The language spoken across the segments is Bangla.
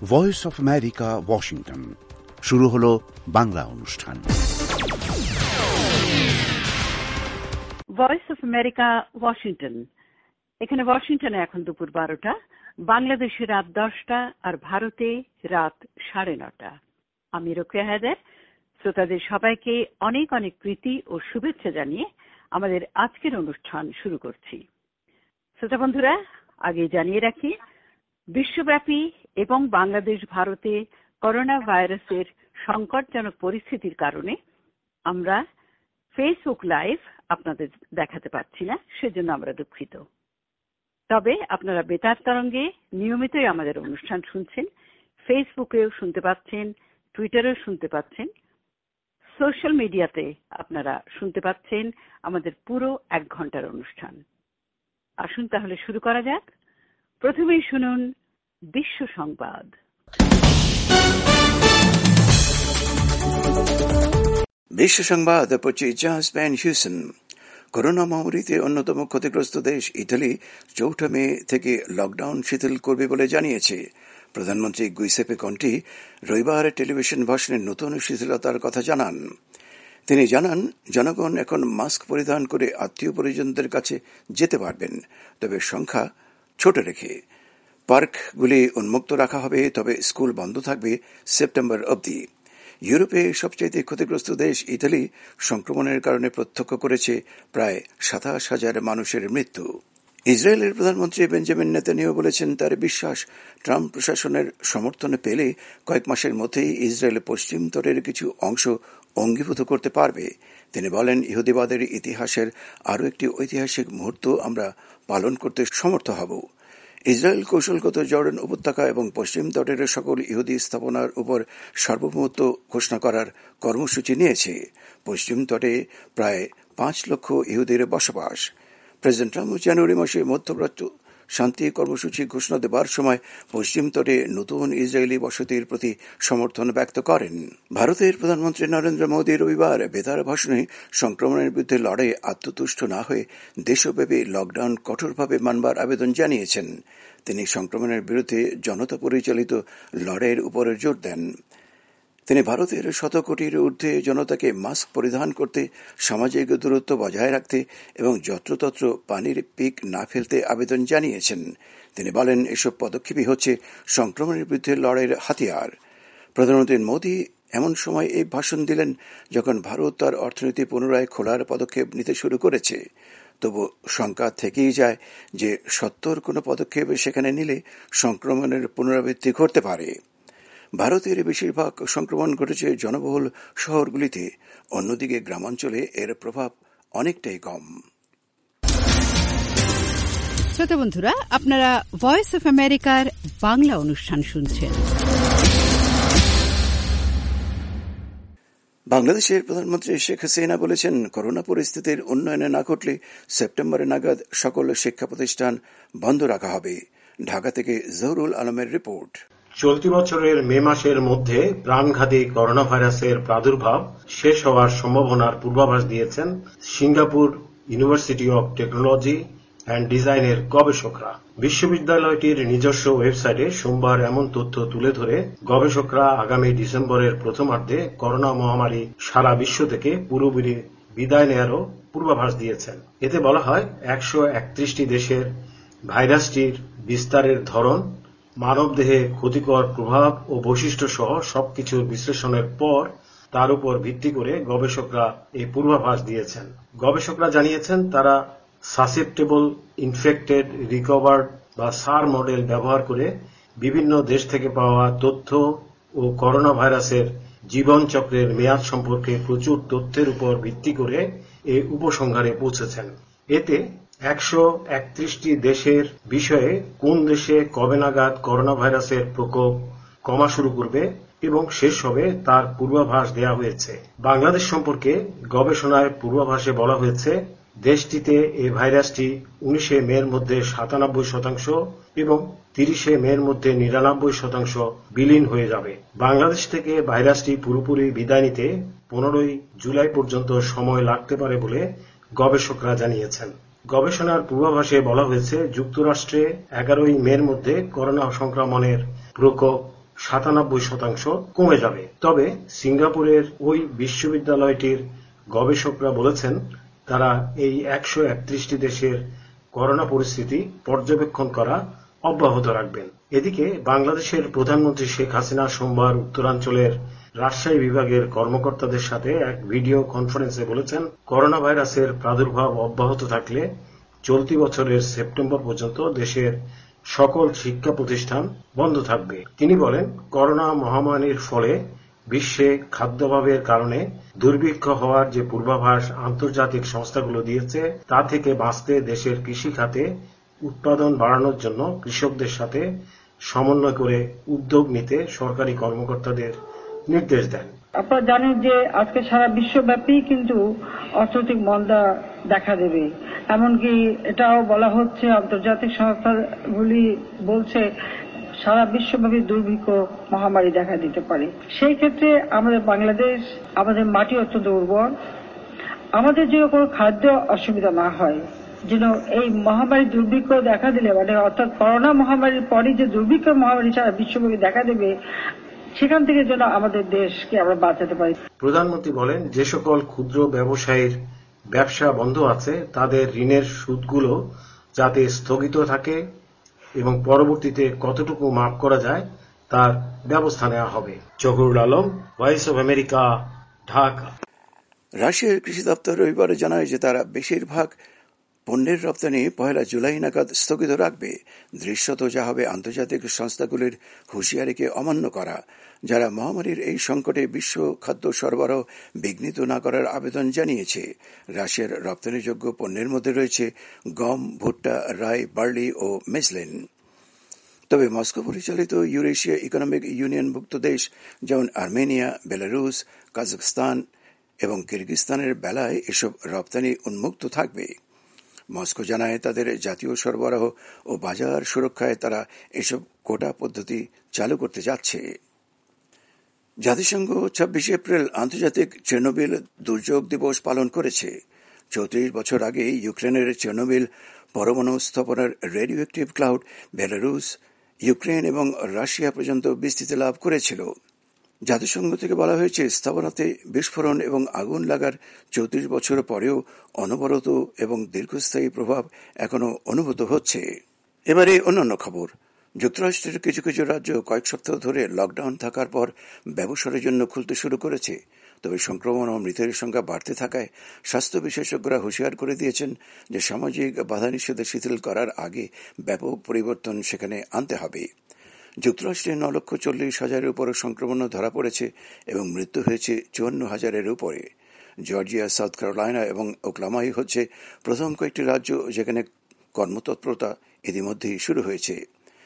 Voice of America, Washington. শুরু হলো বাংলা অনুষ্ঠান। Voice of America, Washington. এখানে ওয়াশিংটনে এখন দুপুর 12টা, বাংলাদেশে রাত 10টা, আর ভারতে রাত 9:30। আমি রোকেয়া হায়দার শ্রোতাদের সবাইকে অনেক অনেক প্রীতি ও শুভেচ্ছা জানিয়ে আমাদের আজকের অনুষ্ঠান শুরু করছি। শ্রোতা বন্ধুরা, আগে জানিয়ে রাখি, বিশ্বব্যাপী এবং বাংলাদেশ ভারতে করোনা ভাইরাসের সংকটজনক পরিস্থিতির কারণে আমরা ফেসবুক লাইভ আপনাদের দেখাতে পারছি না, সেজন্য আমরা দুঃখিত। তবে আপনারা বেতার তরঙ্গে নিয়মিতই আমাদের অনুষ্ঠান শুনছেন, ফেসবুকেও শুনতে পাচ্ছেন, টুইটারেও শুনতে পাচ্ছেন, সোশ্যাল মিডিয়াতে আপনারা শুনতে পাচ্ছেন আমাদের পুরো 1 ঘন্টার অনুষ্ঠান। আসুন তাহলে শুরু করা যাক। প্রথমেই শুনুন বিশ্ব সংবাদ। বিশ্ব সংবাদ পড়ছি জাহাজ ব্যান হিউসেন। করোনা মহামারীতে অন্যতম ক্ষতিগ্রস্ত দেশ ইতালি 4 মে থেকে লকডাউন শিথিল করবে বলে জানিয়েছে। প্রধানমন্ত্রী গুইসেপে কন্টি রবিবার টেলিভিশন ভাষণে নতুন শিথিলতার কথা জানান। তিনি জানান, জনগণ এখন মাস্ক পরিধান করে আত্মীয় পরিজনদের কাছে যেতে পারবেন, তবে সংখ্যা ছোট রেখে। পার্কগুলি উন্মুক্ত রাখা হবে, তবে স্কুল বন্ধ থাকবে সেপ্টেম্বর অবধি। ইউরোপে সবচেয়ে ক্ষতিগ্রস্ত দেশ ইতালি সংক্রমণের কারণে প্রত্যক্ষ করেছে প্রায় 27,000 মানুষের মৃত্যু। ইসরায়েলের প্রধানমন্ত্রী বেঞ্জামিন নেতানিয়াহু বলেছেন, তার বিশ্বাস ট্রাম্প প্রশাসনের সমর্থন পেলে কয়েক মাসের মধ্যেই ইসরায়েল পশ্চিম তীরের কিছু অংশ অঙ্গীভূত করতে পারবে। তিনি বলেন, ইহুদিবাদের ইতিহাসের আরও একটি ঐতিহাসিক মুহূর্ত আমরা পালন করতে সমর্থ হব। ইসরায়েল কৌশলগত জর্ডান উপত্যকা এবং পশ্চিম তটের সকল ইহুদি স্থাপনার উপর সার্বভৌমত্ব ঘোষণা করার কর্মসূচি নিয়েছে। পশ্চিম তটে প্রায় 5 লক্ষ ইহুদির বসবাস। প্রেসিডেন্ট ট্রাম্প জানুয়ারি মাসে মধ্যপ্রাচ্য শান্তি কর্মসূচি ঘোষণা দেবার সময় পশ্চিম তটে নতুন ইসরায়েলি বসতির প্রতি সমর্থন ব্যক্ত করেন। ভারতের প্রধানমন্ত্রী নরেন্দ্র মোদী রবিবার বেতার ভাষণে সংক্রমণের বিরুদ্ধে লড়াইয়ে আত্মতুষ্ট না হয়ে দেশব্যাপী লকডাউন কঠোরভাবে মানবার আবেদন জানিয়েছেন। তিনি সংক্রমণের বিরুদ্ধে জনতা পরিচালিত লড়াইয়ের উপর জোর দেন। তিনি ভারতের 100 কোটির ঊর্ধ্বে জনতাকে মাস্ক পরিধান করতে, সামাজিক দূরত্ব বজায় রাখতে এবং যত্রতত্র পানির পিক না ফেলতে আবেদন জানিয়েছেন। তিনি বলেন, এসব পদক্ষেপই হচ্ছে সংক্রমণের বিরুদ্ধে লড়াইয়ের হাতিয়ার। প্রধানমন্ত্রী মোদী এমন সময় এই ভাষণ দিলেন যখন ভারত তার অর্থনীতি পুনরায় খোলার পদক্ষেপ নিতে শুরু করেছে। তবু শঙ্কা থেকেই যায় যে সত্বর কোনো পদক্ষেপ সেখানে নিলে সংক্রমণের পুনরাবৃত্তি ঘটতে পারে। ভারতের বেশিরভাগ সংক্রমণ ঘটেছে জনবহুল শহরগুলিতে, অন্যদিকে গ্রামাঞ্চলে এর প্রভাব অনেকটাই কম। শ্রোতা বন্ধুরা, আপনারা ভয়েস অফ আমেরিকার বাংলা অনুষ্ঠান শুনছেন। বাংলাদেশের প্রধানমন্ত্রী শেখ হাসিনা বলেছেন, করোনা পরিস্থিতির উন্নয়নে না ঘটলে সেপ্টেম্বরে নাগাদ সকল শিক্ষা প্রতিষ্ঠান বন্ধ রাখা হবে। ঢাকা থেকে জহুরুল আলমের রিপোর্ট। চলতি বছরের মে মাসের মধ্যে প্রাণঘাতী করোনা ভাইরাসের প্রাদুর্ভাব শেষ হওয়ার সম্ভাবনার পূর্বাভাস দিয়েছেন Singapore university of technology and ডিজাইনের গবেষকরা। বিশ্ববিদ্যালয়টির নিজস্ব ওয়েবসাইটে সোমবার এমন তথ্য তুলে ধরে গবেষকরা আগামী ডিসেম্বরের প্রথমার্ধে করোনা মহামারী সারা বিশ্ব থেকে পুরোপুরি বিদায় নেয়ারও পূর্বাভাস দিয়েছেন। এতে বলা হয়, 131টি দেশের ভাইরাসটির বিস্তারের ধরন, মানবদেহে ক্ষতিকর প্রভাব ও বৈশিষ্ট্য সহ সবকিছুর বিশ্লেষণের পর তার উপর ভিত্তি করে গবেষকরা এই পূর্বাভাস দিয়েছেন। গবেষকরা জানিয়েছেন, তারা সাসেপ্টেবল ইনফেক্টেড রিকভার্ড বা সার মডেল ব্যবহার করে বিভিন্ন দেশ থেকে পাওয়া তথ্য ও করোনা ভাইরাসের জীবনচক্রের মেয়াদ সম্পর্কে প্রচুর তথ্যের উপর ভিত্তি করে এই উপসংহারে পৌঁছেছেন। এতে 131টি দেশের বিষয়ে কোন দেশে কবে নাগাদ করোনা ভাইরাসের প্রকোপ কমা শুরু করবে এবং শেষ হবে তার পূর্বাভাস দেওয়া হয়েছে। বাংলাদেশ সম্পর্কে গবেষণায় পূর্বাভাসে বলা হয়েছে, দেশটিতে এই ভাইরাসটি 19 মের মধ্যে 97% এবং 30 মের মধ্যে 99% বিলীন হয়ে যাবে। বাংলাদেশ থেকে ভাইরাসটি পুরোপুরি বিদায় নিতে 15 জুলাই পর্যন্ত সময় লাগতে পারে বলে গবেষকরা জানিয়েছেন। গবেষণার পূর্বাভাসে বলা হয়েছে, যুক্তরাষ্ট্রে 11 মের মধ্যে করোনা সংক্রমণের প্রকোপ 97% কমে যাবে। তবে সিঙ্গাপুরের ওই বিশ্ববিদ্যালয়টির গবেষকরা বলেছেন তারা এই 131টি দেশের করোনা পরিস্থিতি পর্যবেক্ষণ করা অব্যাহত রাখবেন। এদিকে বাংলাদেশের প্রধানমন্ত্রী শেখ হাসিনা সোমবার উত্তরাঞ্চলের রাজশাহী বিভাগের কর্মকর্তাদের সাথে এক ভিডিও কনফারেন্সে বলেছেন, করোনা ভাইরাসের প্রাদুর্ভাব অব্যাহত থাকলে চলতি বছরের সেপ্টেম্বর পর্যন্ত দেশের সকল শিক্ষা প্রতিষ্ঠান বন্ধ থাকবে। তিনি বলেন, করোনা মহামারীর ফলে বিশ্বে খাদ্যাভাবের কারণে দুর্ভিক্ষ হওয়ার যে পূর্বাভাস আন্তর্জাতিক সংস্থাগুলো দিয়েছে তা থেকে বাঁচতে দেশের কৃষি খাতে উৎপাদন বাড়ানোর জন্য কৃষকদের সাথে সমন্বয় করে উদ্যোগ নিতে সরকারি কর্মকর্তাদের নির্দেশ দেন। আপনারা জানেন যে আজকে সারা বিশ্বব্যাপী কিন্তু অর্থনৈতিক মন্দা দেখা দেবে, এমনকি এটাও বলা হচ্ছে, আন্তর্জাতিক সংস্থাগুলি বলছে সারা বিশ্বব্যাপী দুর্ভিক্ষ মহামারী দেখা দিতে পারে। সেই ক্ষেত্রে আমাদের বাংলাদেশ, আমাদের মাটি অত্যন্ত উর্বর, আমাদের যেন কোনো খাদ্য অসুবিধা না হয়, যেন এই মহামারী দুর্ভিক্ষ দেখা দিলে মানে অর্থাৎ করোনা মহামারীর পরে যে দুর্ভিক্ষ মহামারী সারা বিশ্বব্যাপী দেখা দেবে সেখান থেকে যেন আমাদের দেশকে আমরা বাঁচাতে পারি। প্রধানমন্ত্রী বলেন, যে সকল ক্ষুদ্র ব্যবসায়ীর ব্যবসা বন্ধ আছে তাদের ঋণের সুদগুলো যাতে স্থগিত থাকে এবং পরবর্তীতে কতটুকু মাফ করা যায় তার ব্যবস্থা নেওয়া হবে। Zahurul Alam, voice of America, Dhaka. রাশিয়ার কৃষি দপ্তর রবিবার জানায় যে তারা বেশিরভাগ পণ্যের রপ্তানি 1 জুলাই নাগাদ স্থগিত রাখবে। দৃশ্যত যা হবে আন্তর্জাতিক সংস্থাগুলির হুঁশিয়ারিকে অমান্য করা, যারা মহামারীর এই সংকটে বিশ্ব খাদ্য সরবরাহ বিঘ্নিত না করার আবেদন জানিয়েছে। রাশিয়ার রপ্তানিযোগ্য পণ্যের মধ্যে রয়েছে গম, ভুট্টা, রাই, বার্লি ও মেসলিন। তবে মস্কো পরিচালিত ইউরেশিয়া ইকোনমিক ইউনিয়নভুক্ত দেশ যেমন আর্মেনিয়া, বেলারুশ, কাজাখস্তান এবং কিরগিজস্তানের বেলায় এসব রপ্তানি উন্মুক্ত থাকবে। মস্কো জানায় তাদের জাতীয় সরবরাহ ও বাজার সুরক্ষায় তারা এসব কোটা পদ্ধতি চালু করতে যাচ্ছে। জাতিসংঘ 26 এপ্রিল আন্তর্জাতিক চেরনোবিল দুর্যোগ দিবস পালন করেছে। 34 বছর আগে ইউক্রেনের চেরনোবিল পরমাণু স্থাপনার radio active cloud Belarus, Ukraine এবং রাশিয়া পর্যন্ত বিস্তৃতি লাভ করেছিল। জাতিসংঘ থেকে বলা হয়েছে, স্থাপনাতে বিস্ফোরণ এবং আগুন লাগার 34 বছর পরেও অনবরত এবং দীর্ঘস্থায়ী প্রভাব এখনও অনুভূত হচ্ছে। এবারে অন্যান্য খবর। যুক্তরাষ্ট্রের কিছু কিছু রাজ্য কয়েক সপ্তাহ ধরে লকডাউন থাকার পর ব্যবসার জন্য খুলতে শুরু করেছে। তবে সংক্রমণ ও মৃতের সংখ্যা বাড়তে থাকায় স্বাস্থ্য বিশেষজ্ঞরা হুঁশিয়ার করে দিয়েছেন যে সামাজিক বাধানিষেধ শিথিল করার আগে ব্যাপক পরিবর্তন সেখানে আনতে হবে। যুক্তরাষ্ট্রে 9,40,000-এর উপর সংক্রমণ ধরা পড়েছে এবং মৃত্যু হয়েছে 54,000-এর উপরে। জর্জিয়া, সাউথ ক্যারোলাইনা এবং ওকলামাই হচ্ছে প্রথম কয়েকটি রাজ্য যেখানে কর্মতৎপরতা ইতিমধ্যেই শুরু হয়েছে।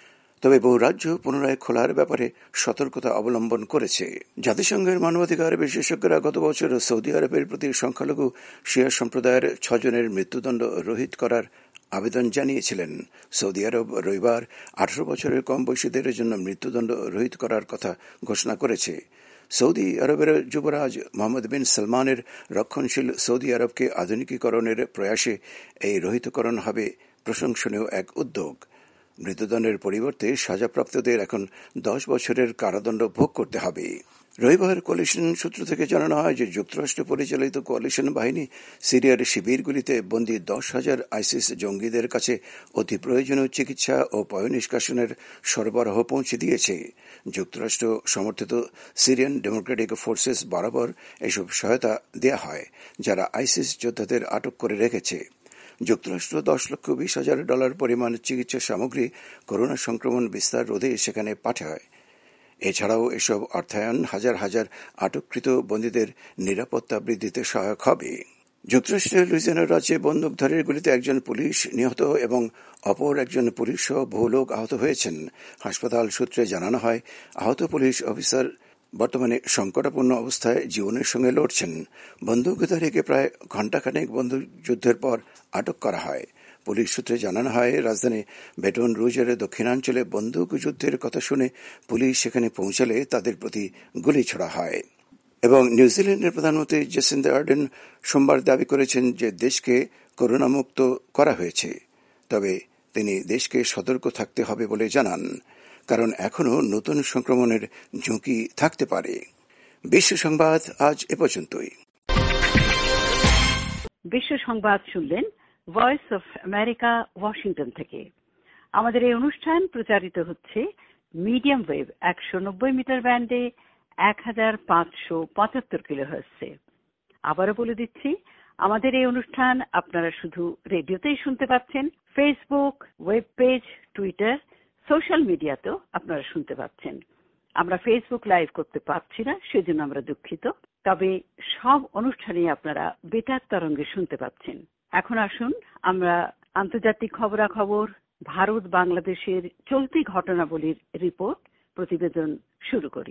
তবে বহু রাজ্য পুনরায় খোলার ব্যাপারে সতর্কতা অবলম্বন করেছে। জাতিসংঘের মানবাধিকার বিশেষজ্ঞরা গত বছর সৌদি আরবের প্রতি সংখ্যালঘু শিয়া সম্প্রদায়ের 6 জনের মৃত্যুদণ্ড রহিত করার আবেদন জানিয়েছিলেন। সৌদি আরব রবিবার 18 বছরের কম বয়সীদের জন্য মৃত্যুদণ্ড রহিত করার কথা ঘোষণা করেছে। সৌদি আরবের যুবরাজ মোহাম্মদ বিন সালমানের রক্ষণশীল সৌদি আরবকে আধুনিকীকরণের প্রয়াসে এই রহিতকরণ হবে প্রশংসনীয় এক উদ্যোগ। মৃত্যুদণ্ডের পরিবর্তে সাজাপ্রাপ্তদের এখন 10 বছরের কারাদণ্ড ভোগ করতে হবে। রবিবার কোয়ালিশন সূত্র থেকে জানানো হয় যে যুক্তরাষ্ট্র পরিচালিত কোয়ালিশন বাহিনী সিরিয়ার শিবিরগুলিতে বন্দী 10,000 আইসিস জঙ্গিদের কাছে অতি প্রয়োজনীয় চিকিৎসা ও পয়ঃনিষ্কাশনের সরবরাহ পৌঁছে দিয়েছে। যুক্তরাষ্ট্র সমর্থিত সিরিয়ান ডেমোক্রেটিক ফোর্সেস বরাবর এসব সহায়তা দেয়া হয়, যারা আইসিস যোদ্ধাদের আটক করে রেখেছে। যুক্তরাষ্ট্র $10,20,000 পরিমাণ চিকিৎসা সামগ্রী করোনা সংক্রমণ বিস্তার রোধে সেখানে পাঠায়। এছাড়াও এসব অর্থায়ন হাজার হাজার আটককৃত বন্দীদের নিরাপত্তা বৃদ্ধিতে সহায়ক হবে। যুক্তরাষ্ট্রের লুইজিয়ানা রাজ্যে বন্দুকধারীর গুলিতে একজন পুলিশ নিহত এবং অপর একজন পুলিশ সহ বহু লোক আহত হয়েছেন। হাসপাতাল সূত্রে জানানো হয়, আহত পুলিশ অফিসার বর্তমানে সংকটাপন্ন অবস্থায় জীবনের সঙ্গে লড়ছেন। বন্দুকধারীকে প্রায় ঘণ্টাখানেক বন্দুকযুদ্ধের পর আটক করা হয়। পুলিশ সূত্রে জানানো হয়, রাজধানী বেটন রুজের দক্ষিণাঞ্চলে বন্দুকযুদ্ধের কথা শুনে পুলিশ সেখানে পৌঁছালে তাদের প্রতি গুলি ছোড়া হয়। এবং নিউজিল্যান্ডের প্রধানমন্ত্রী জেসিন্ডা আর্ডেন সোমবার দাবি করেছেন যে দেশকে করোনামুক্ত করা হয়েছে, তবে তিনি দেশকে সতর্ক থাকতে হবে বলে জানান। কারণ এখনো নতুন সংক্রমণের ঝুঁকি থাকতে পারে। বিশ্ব সংবাদ আজ এ পর্যন্তই। বিশ্ব সংবাদ শুনলেন ভয়েস অফ আমেরিকা, ওয়াশিংটন থেকে। আমাদের এই অনুষ্ঠান প্রচারিত হচ্ছে মিডিয়াম ওয়েভ 190 মিটার ব্যান্ডে 1575 কিলোহার্টজে। আবারও বলে দিচ্ছি, আমাদের এই অনুষ্ঠান আপনারা শুধু রেডিওতেই শুনতে পাচ্ছেন, Facebook, web page, Twitter, social মিডিয়াতেও আপনারা শুনতে পাচ্ছেন। আমরা ফেসবুক লাইভ করতে পারছি না, সেজন্য আমরা দুঃখিত। তবে সব অনুষ্ঠানই আপনারা বেতার তরঙ্গে শুনতে পাচ্ছেন। এখন আসুন আমরা আন্তর্জাতিক খবরাখবর, ভারত বাংলাদেশের চলতি ঘটনাবলীর রিপোর্ট প্রতিবেদন শুরু করি।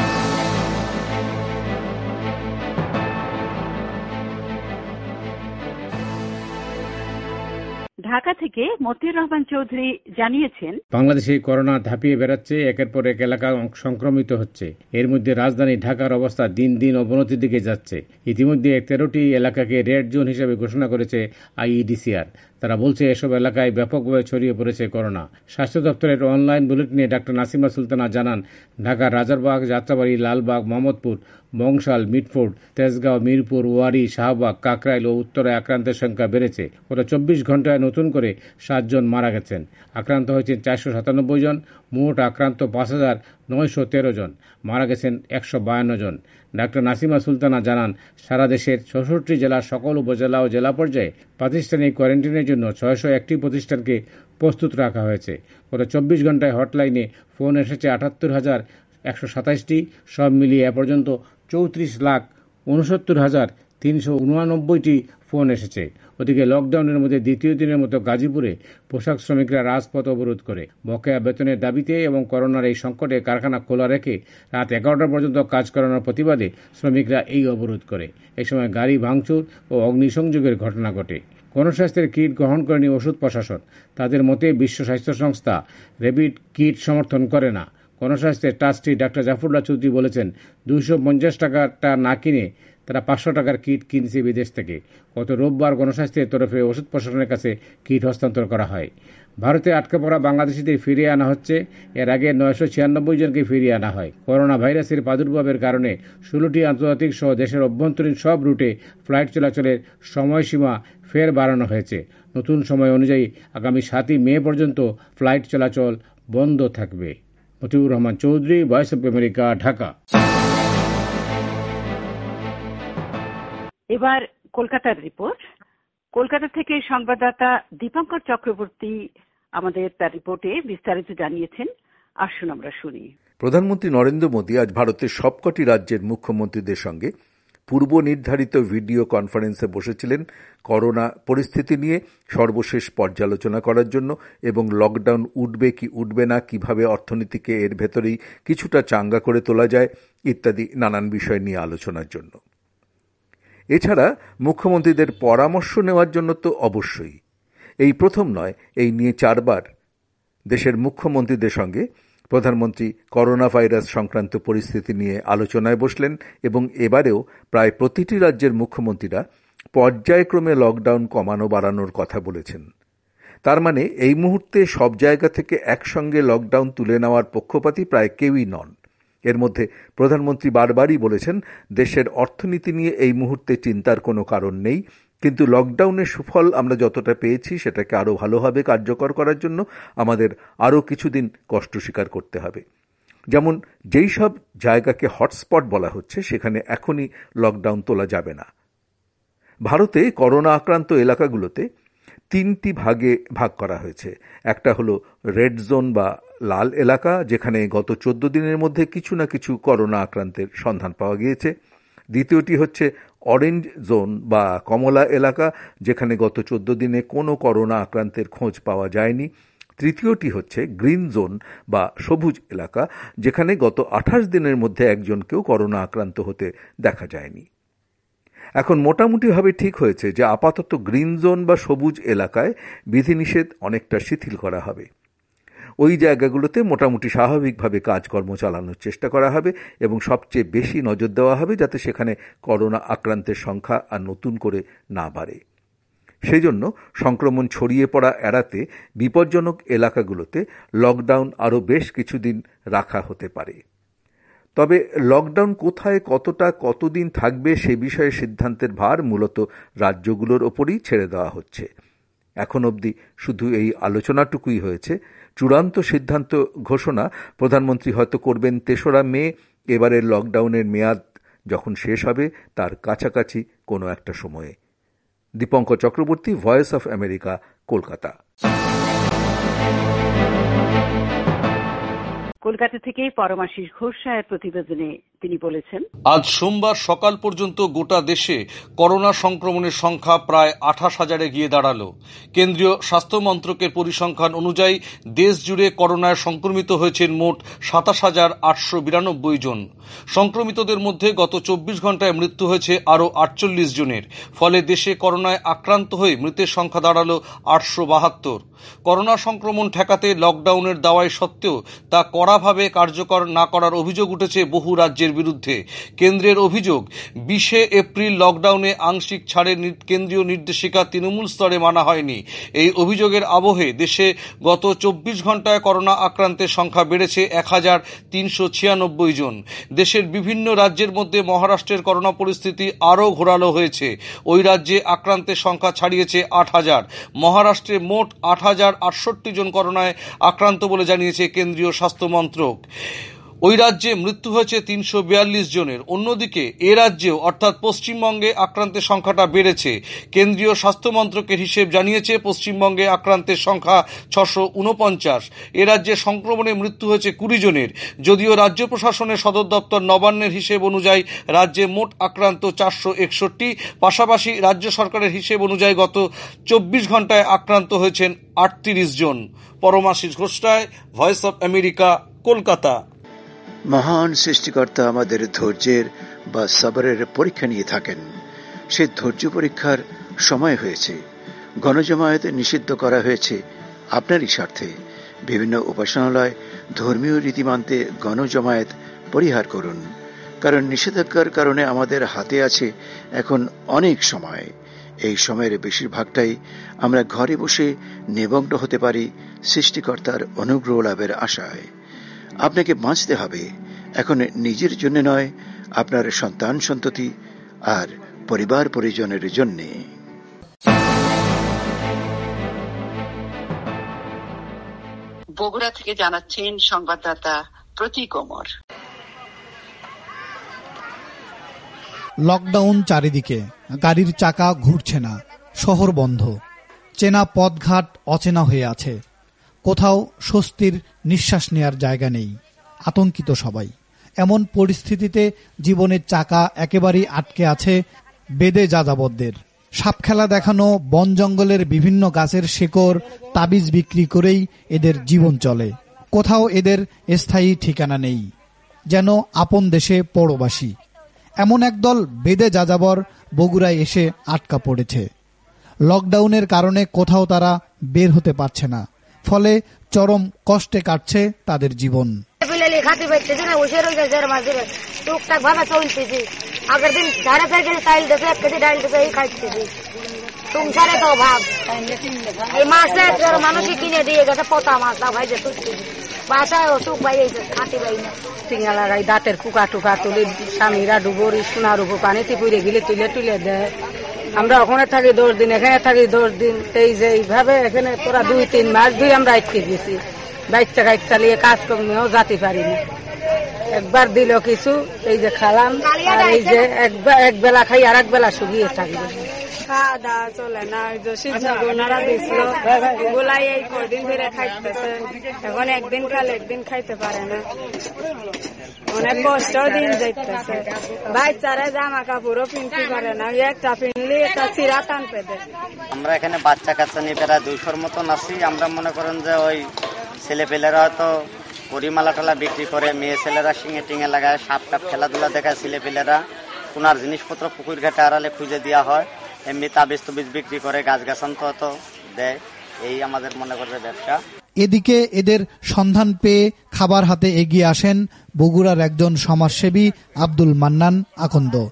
ঢাকা থেকে মতিউর রহমান চৌধুরী জানিয়েছেন, বাংলাদেশে করোনা ধাপিয়ে বেড়াচ্ছে, একের পর এক এলাকা সংক্রমিত হচ্ছে। এর মধ্যে রাজধানী ঢাকার অবস্থা দিন দিন অবনতির দিকে যাচ্ছে। ইতিমধ্যে 13টি এলাকাকে রেড জোন হিসেবে ঘোষণা করেছে আইইডিসিআর। তারা বলছে এসব এলাকায় ব্যাপকভাবে ছড়িয়ে পড়েছে করোনা। স্বাস্থ্য দপ্তরের অনলাইন বুলেটিনে ডাক্তার নাসিমা সুলতানা জানান, ঢাকার রাজারবাগ, যাত্রাবাড়ি, লালবাগ, মোহাম্মদপুর, বংশাল, মিটফোর্ড, তেজগাঁও, মিরপুর, ওয়ারী, শাহবাগ, কাকরাইল ও উত্তরায় আক্রান্তের সংখ্যা বেড়েছে। গত 24 ঘন্টায় নতুন করে 7 জন মারা গেছেন। আক্রান্ত হয়েছেন 497 জন। মোট আক্রান্ত 5,913 জন। মারা গেছেন 152 জন। ডাক্তার নাসিমা সুলতানা জানান, সারা দেশের 64 জেলার সকল উপজেলা ও জেলা পর্যায়ে প্রাতিষ্ঠানিক কোয়ারেন্টাইনের জন্য 601টি প্রতিষ্ঠানকে প্রস্তুত রাখা হয়েছে। গত 24 ঘন্টায় হটলাইনে ফোন এসেছে 78,127টি। সব মিলিয়ে এ পর্যন্ত 34,69,389টি ফোন এসেছে। ওদিকে লকডাউনের মধ্যে দ্বিতীয় দিনের মতো গাজীপুরে পোশাক শ্রমিকরা রাজপথ অবরোধ করে বকেয়া বেতনের দাবিতে এবং করোনার এই সংকটে কারখানা খোলা রেখে রাত 11টা পর্যন্ত কাজ করানোর প্রতিবাদে শ্রমিকরা এই অবরোধ করে। এই সময় গাড়ি ভাঙচুর ও অগ্নিসংযোগের ঘটনা ঘটে। গণস্বাস্থ্যের কিট গ্রহণ করেনি ওষুধ প্রশাসন। তাদের মতে বিশ্ব স্বাস্থ্য সংস্থা র্যাপিড কিট সমর্থন করে না। গণস্বাস্থ্যের ট্রাস্টি ডাক্তার জাফরুল্লাহ চৌধুরী বলেছেন, 250 টাকাটা না কিনে তারা 500 টাকার কিট কিনছে বিদেশ থেকে। গত রোববার গণস্বাস্থ্যের তরফে ওষুধ প্রশাসনের কাছে কিট হস্তান্তর করা হয়। ভারতে আটকে পড়া বাংলাদেশিদের ফিরিয়ে আনা হচ্ছে। এর আগে 996 জনকে ফিরিয়ে আনা হয়। করোনা ভাইরাসের প্রাদুর্ভাবের কারণে 16টি আন্তর্জাতিক সহ দেশের অভ্যন্তরীণ সব রুটে ফ্লাইট চলাচলের সময়সীমা ফের বাড়ানো হয়েছে। নতুন সময় অনুযায়ী আগামী 7 মে পর্যন্ত ফ্লাইট চলাচল বন্ধ থাকবে। Motiur Rahman Chowdhury, voice of America, Dhaka. এবার কলকাতার রিপোর্ট। কলকাতা থেকে সংবাদদাতা দীপঙ্কর চক্রবর্তী আমাদের তার রিপোর্টে বিস্তারিত জানিয়েছেন। আসুন আমরা শুনি। প্রধানমন্ত্রী নরেন্দ্র মোদী আজ ভারতের সবকটি রাজ্যের মুখ্যমন্ত্রীদের সঙ্গে পূর্ব নির্ধারিত ভিডিও কনফারেন্সে বসেছিলেন করোনা পরিস্থিতি নিয়ে সর্বশেষ পর্যালোচনা করার জন্য এবং লকডাউন উঠবে কি উঠবে না, কিভাবে অর্থনীতিকে এর ভেতরেই কিছুটা চাঙ্গা করে তোলা যায় ইত্যাদি নানান বিষয় নিয়ে আলোচনার জন্য। এছাড়া মুখ্যমন্ত্রীদের পরামর্শ নেওয়ার জন্য তো অবশ্যই। এই প্রথম নয়, এই নিয়ে 4 বার দেশের মুখ্যমন্ত্রীদের সঙ্গে প্রধানমন্ত্রী করোনা ভাইরাস সংক্রান্ত পরিস্থিতি নিয়ে আলোচনায় বসলেন এবং এবারেও প্রায় প্রতিটি রাজ্যের মুখ্যমন্ত্রীরা পর্যায়ক্রমে লকডাউন কমানো বাড়ানোর কথা বলেছেন। তার মানে এই মুহূর্তে সব জায়গা থেকে একসঙ্গে লকডাউন তুলে নেওয়ার পক্ষপাতী প্রায় কেউই নন। এর মধ্যে প্রধানমন্ত্রী বারবারই বলেছেন, দেশের অর্থনীতি নিয়ে এই মুহূর্তে চিন্তার কোনো কারণ নেই, কিন্তু লকডাউনের সুফল আমরা যতটা পেয়েছি সেটাকে আরও ভালোভাবে কার্যকর করার জন্য আমাদের আরও কিছুদিন কষ্ট স্বীকার করতে হবে। যেমন যেই সব জায়গাকে হটস্পট বলা হচ্ছে সেখানে এখনই লকডাউন তোলা যাবে না। ভারতে করোনা আক্রান্ত এলাকাগুলোতে 3টি ভাগে ভাগ করা হয়েছে। একটা হলো রেড জোন বা লাল এলাকা, যেখানে গত 14 দিনের মধ্যে কিছু না কিছু করোনা আক্রান্তের সন্ধান পাওয়া গিয়েছে। দ্বিতীয়টি হচ্ছে অরেঞ্জ জোন বা কমলা এলাকা, যেখানে গত 14 দিনে কোনো করোনা আক্রান্তের খোঁজ পাওয়া যায়নি। তৃতীয়টি হচ্ছে গ্রিন জোন বা সবুজ এলাকা, যেখানে গত 28 দিনের মধ্যে একজনকেও করোনা আক্রান্ত হতে দেখা যায়নি। এখন মোটামুটিভাবে ঠিক হয়েছে যে আপাতত গ্রিন জোন বা সবুজ এলাকায় বিধিনিষেধ অনেকটা শিথিল করা হবে। ওই জায়গাগুলোতে মোটামুটি স্বাভাবিকভাবে কাজকর্ম চালানোর চেষ্টা করা হবে এবং সবচেয়ে বেশি নজর দেওয়া হবে যাতে সেখানে করোনা আক্রান্তের সংখ্যা আর নতুন করে না বাড়ে। সেই জন্য সংক্রমণ ছড়িয়ে পড়া এড়াতে বিপজ্জনক এলাকাগুলোতে লকডাউন আরও বেশ কিছুদিন রাখা হতে পারে। তবে লকডাউন কোথায়, কতটা, কতদিন থাকবে সে বিষয়ে সিদ্ধান্তের ভার মূলত রাজ্যগুলোর ওপরই ছেড়ে দেওয়া হচ্ছে। এখন অবধি শুধু এই আলোচনাটুকুই হয়েছে। চূড়ান্ত সিদ্ধান্ত ঘোষণা প্রধানমন্ত্রী হয়তো করবেন ৩রা মে। এবারের লকডাউনের মেয়াদ যখন শেষ হবে তার কাছাকাছি কোনো একটা সময়ে। Dipankar Chakraborty, voice of America, Kolkata. Kolkata থেকে পরমাশিস ঘোষ রায়ের প্রতিবেদনে তিনি বলেছেন, আজ সোমবার সকাল পর্যন্ত গোটা দেশে করোনা সংক্রমণের সংখ্যা প্রায় ২৮,০০০-এ গিয়ে দাঁড়ালো। কেন্দ্রীয় স্বাস্থ্য মন্ত্রকের পরিসংখ্যান অনুযায়ী দেশ জুড়ে করোনায় সংক্রমিত হয়েছেন মোট ২৭,৮৯২ জন। সংক্রমিতদের মধ্যে গত ২৪ ঘন্টায় মৃত্যু হয়েছে আরও ৪৮ জনের। ফলে দেশে করোনায় আক্রান্ত হয়ে মৃতের সংখ্যা দাঁড়ালো ৮৭২। করোনা সংক্রমণ ঠেকাতে লকডাউনের দাওয়াই সত্ত্বেও তা কড়াভাবে কার্যকর না করার অভিযোগ উঠেছে বহু রাজ্যের বিরুদ্ধে। কেন্দ্রের অভিযোগ, ২০ এপ্রিল লকডাউনে আংশিক ছাড়ের কেন্দ্রীয় নির্দেশিকা তৃণমূল স্তরে মানা হয়নি। এই অভিযোগের আবহে দেশে গত ২৪ ঘন্টায় করোনা আক্রান্তের সংখ্যা বেড়েছে ১,৩৯৬ জন। দেশের বিভিন্ন রাজ্যের মধ্যে মহারাষ্ট্রের করোনা পরিস্থিতি আরও ঘোরালো হয়েছে। ওই রাজ্যে আক্রান্তের সংখ্যা ছাড়িয়েছে ৮,০০০। মহারাষ্ট্রে মোট ৮,০৬৮ জন করোনায় আক্রান্ত বলে জানিয়েছে কেন্দ্রীয় স্বাস্থ্য মন্ত্রক। ওই রাজ্যে মৃত্যু হয়েছে ৩৪২ জনের। অন্যদিকে এ রাজ্যেও অর্থাৎ পশ্চিমবঙ্গে আক্রান্তের সংখ্যাটা বেড়েছে। কেন্দ্রীয় স্বাস্থ্য মন্ত্রকের হিসেব জানিয়েছে পশ্চিমবঙ্গে আক্রান্তের সংখ্যা ৬৪৯। এ রাজ্যে সংক্রমণে মৃত্যু হয়েছে ২০ জনের। যদিও রাজ্য প্রশাসনের সদর দপ্তর নবান্নের হিসেব অনুযায়ী রাজ্যে মোট আক্রান্ত ৪৬১। পাশাপাশি রাজ্য সরকারের হিসেব অনুযায়ী গত ২৪ ঘন্টায় আক্রান্ত হয়েছেন ৩৮ জন। Paramashis Ghosh Roy, voice of America, Kolkata. মহান সৃষ্টিকর্তা আমাদের ধৈর্যের বা সবরের পরীক্ষা নিয়ে থাকেন। সে ধৈর্য পরীক্ষার সময় হয়েছে। গণজমায়েত নিষিদ্ধ করা হয়েছে আপনারই স্বার্থে। বিভিন্ন উপাসনালয় ধর্মীয় রীতি মানতে গণজমায়েত পরিহার করুন, কারণ নিষেধাজ্ঞার কারণে আমাদের হাতে আছে এখন অনেক সময়। এই সময়ের বেশিরভাগটাই আমরা ঘরে বসে নিমগ্ন হতে পারি সৃষ্টিকর্তার অনুগ্রহ লাভের আশায়। আপনাকে বাঁচতে হবে, এখন নিজের জন্য নয়, আপনার সন্তান সন্ততি আর পরিবার পরিজনের জন্যে। বগুড়া থেকে জানাচ্ছেন সংবাদদাতা প্রতীক ওমর। লকডাউন চারিদিকে, গাড়ির চাকা ঘুরছে না, শহর বন্ধ, চেনা পথঘাট অচেনা হয়ে আছে। কোথাও স্বস্তির নিঃশ্বাস নেয়ার জায়গা নেই, আতঙ্কিত সবাই। এমন পরিস্থিতিতে জীবনের চাকা একেবারেই আটকে আছে বেদে যাযাবরদের। সাপ খেলা দেখানো, বন জঙ্গলের বিভিন্ন গাছের শেকড় তাবিজ বিক্রি করেই এদের জীবন চলে। কোথাও এদের স্থায়ী ঠিকানা নেই, যেন আপন দেশে পরবাসী। এমন একদল বেদে যাযাবর বগুড়ায় এসে আটকা পড়েছে। লকডাউনের কারণে কোথাও তারা বের হতে পারছে না, ফলে চরম কষ্টে কাটছে তাদের জীবন। টুকটাক ভাবে চলতেছি, আগের দিন ধারে থেকে চাইল দেবে, 1 কেজি ডাইল দেবে, এই খাইতেছি। সংসারে তো অভাব। এই মাছে মানুষই কিনে দিয়ে গেছে পোতা মাছ, না ভাই যে তুলতেছি বাসায় অসুখ বাইরেছে, খাতে পাই না। টিঙা লাগাই দাঁতের কুকা টুকা তুলে স্বামীরা ডুবরি সোনার উপর পানিতে পুড়ে গেলে তুলে তুলে দেয়। আমরা ওখানে থাকি 10 দিন, এখানে থাকি 10 দিন। এই যে এইভাবে এখানে তোরা 2-3 মাস ধরে আমরা আটকে গেছি। বাইকটা গাইড চালিয়ে কাজ কর্মেও যেতে পারি না। একবার দিল কিছু, এই যে খালাম, আর এই যে এক বেলা খাই আর এক বেলা শুকিয়ে থাকবে। খাওয়া দাওয়া চলে না, ওনারা দিছিল গোলাই এই কদিন ধরে খাইতেছে। এখন একদিন খালে একদিন খাইতে পারে না, অনেক কষ্ট দিন যাইতেছে। বাচ্চারা জামা কাপড়ও কিনতে পারে না, একটা কিনলে একটা চিরা টান পেতে। আমরা এখানে বাচ্চা কাচ্চা নিয়ে প্রায় 200-র মতন আছি। আমরা মনে করেন যে ওই ছেলেপেলেরা হয়তো পরিমালা টালা বিক্রি করে, মেয়ে ছেলেরা শিঙে টিঙে লাগায়, সাপ টাপ খেলাধুলা দেখায়, ছেলেপেলেরা সোনার জিনিসপত্র পুকুর ঘাটে আড়ালে খুঁজে দেওয়া হয়, এমনি তাবিজ তুবিজ বিক্রি করে, গাছ গাছান তো দেয়। এই আমাদের মনে করে ব্যবসা। এদিকে এদের সন্ধান পেয়ে খাবার হাতে এগিয়ে আসেন বগুড়ার একজন সমাজসেবী আব্দুল মান্নান আকন্দ।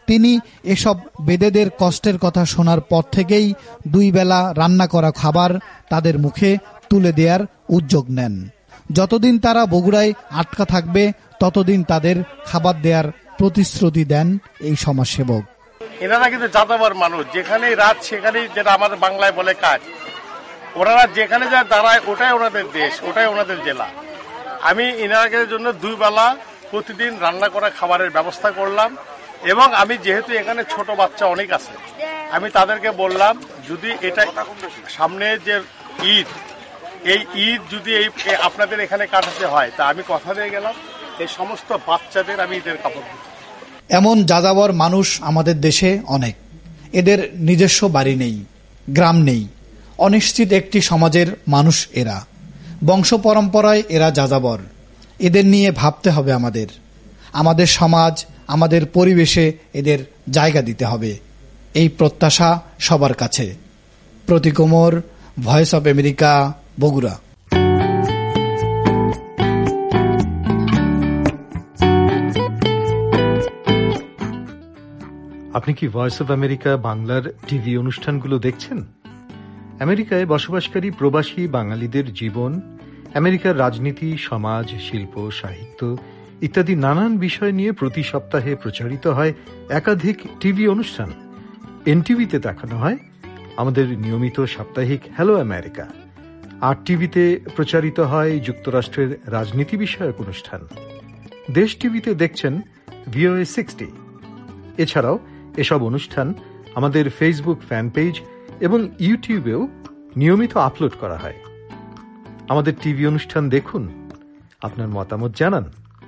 তিনি এসব বেদেদের কষ্টের কথা শোনার পর থেকেই 2 বেলা রান্না করা খাবার তাদের মুখে তুলে দেওয়ার উদ্যোগ নেন। যতদিন তারা বগুড়ায় আটকা থাকবে ততদিন তাদের খাবার দেওয়ার প্রতিশ্রুতি দেন এই সমাজসেবক। এনারা কিন্তু যাযাবর মানুষ, যেখানেই রাত সেখানেই, যেটা আমাদের বাংলায় বলে কাজ। ওনারা যেখানে যা দাঁড়ায় ওটাই ওনাদের দেশ, ওটাই ওনাদের জেলা। আমি এনাদের জন্য 2 বেলা প্রতিদিন রান্না করা খাবারের ব্যবস্থা করলাম। এবং আমি যেহেতু এখানে ছোট বাচ্চা অনেক আছে, আমি তাদেরকে বললাম যদি এটা সামনে যে ঈদ, এই ঈদ যদি আপনাদের এখানে কাটাতে হয়, তা আমি কথা দিয়ে গেলাম এই সমস্ত বাচ্চাদের আমি ঈদের কাপড় দেব। এমন যাযাবর মানুষ আমাদের দেশে অনেক। এদের নিজস্ব বাড়ি নেই, গ্রাম নেই, অনিশ্চিত একটি সমাজের মানুষ এরা। বংশ পরম্পরায় এরা যাযাবর। এদের নিয়ে ভাবতে হবে আমাদের। আমাদের সমাজ, আমাদের পরিবেশে এদের জায়গা দিতে হবে, এই প্রত্যাশা সবার কাছে। Pratik Omar, voice of America, Bogura. আপনি কি ভয়েস অব আমেরিকা বাংলার টিভি অনুষ্ঠানগুলো দেখছেন? আমেরিকায় বসবাসকারী প্রবাসী বাঙালিদের জীবন, আমেরিকার রাজনীতি, সমাজ, শিল্প, সাহিত্য ইত্যাদি নানান বিষয় নিয়ে প্রতি সপ্তাহে প্রচারিত হয় একাধিক টিভি অনুষ্ঠান। এনটিভিতে দেখানো হয় আমাদের নিয়মিত সাপ্তাহিক হ্যালো আমেরিকা। আর টিভিতে প্রচারিত হয় যুক্তরাষ্ট্রের রাজনীতি বিষয়ক অনুষ্ঠান। দেশ টিভিতে দেখছেন VOA 60। এছাড়াও এসব অনুষ্ঠান আমাদের ফেসবুক ফ্যান পেজ এবং ইউটিউবেও নিয়মিত আপলোড করা হয়। আমাদের টিভি অনুষ্ঠান দেখুন, আপনার মতামত জানান।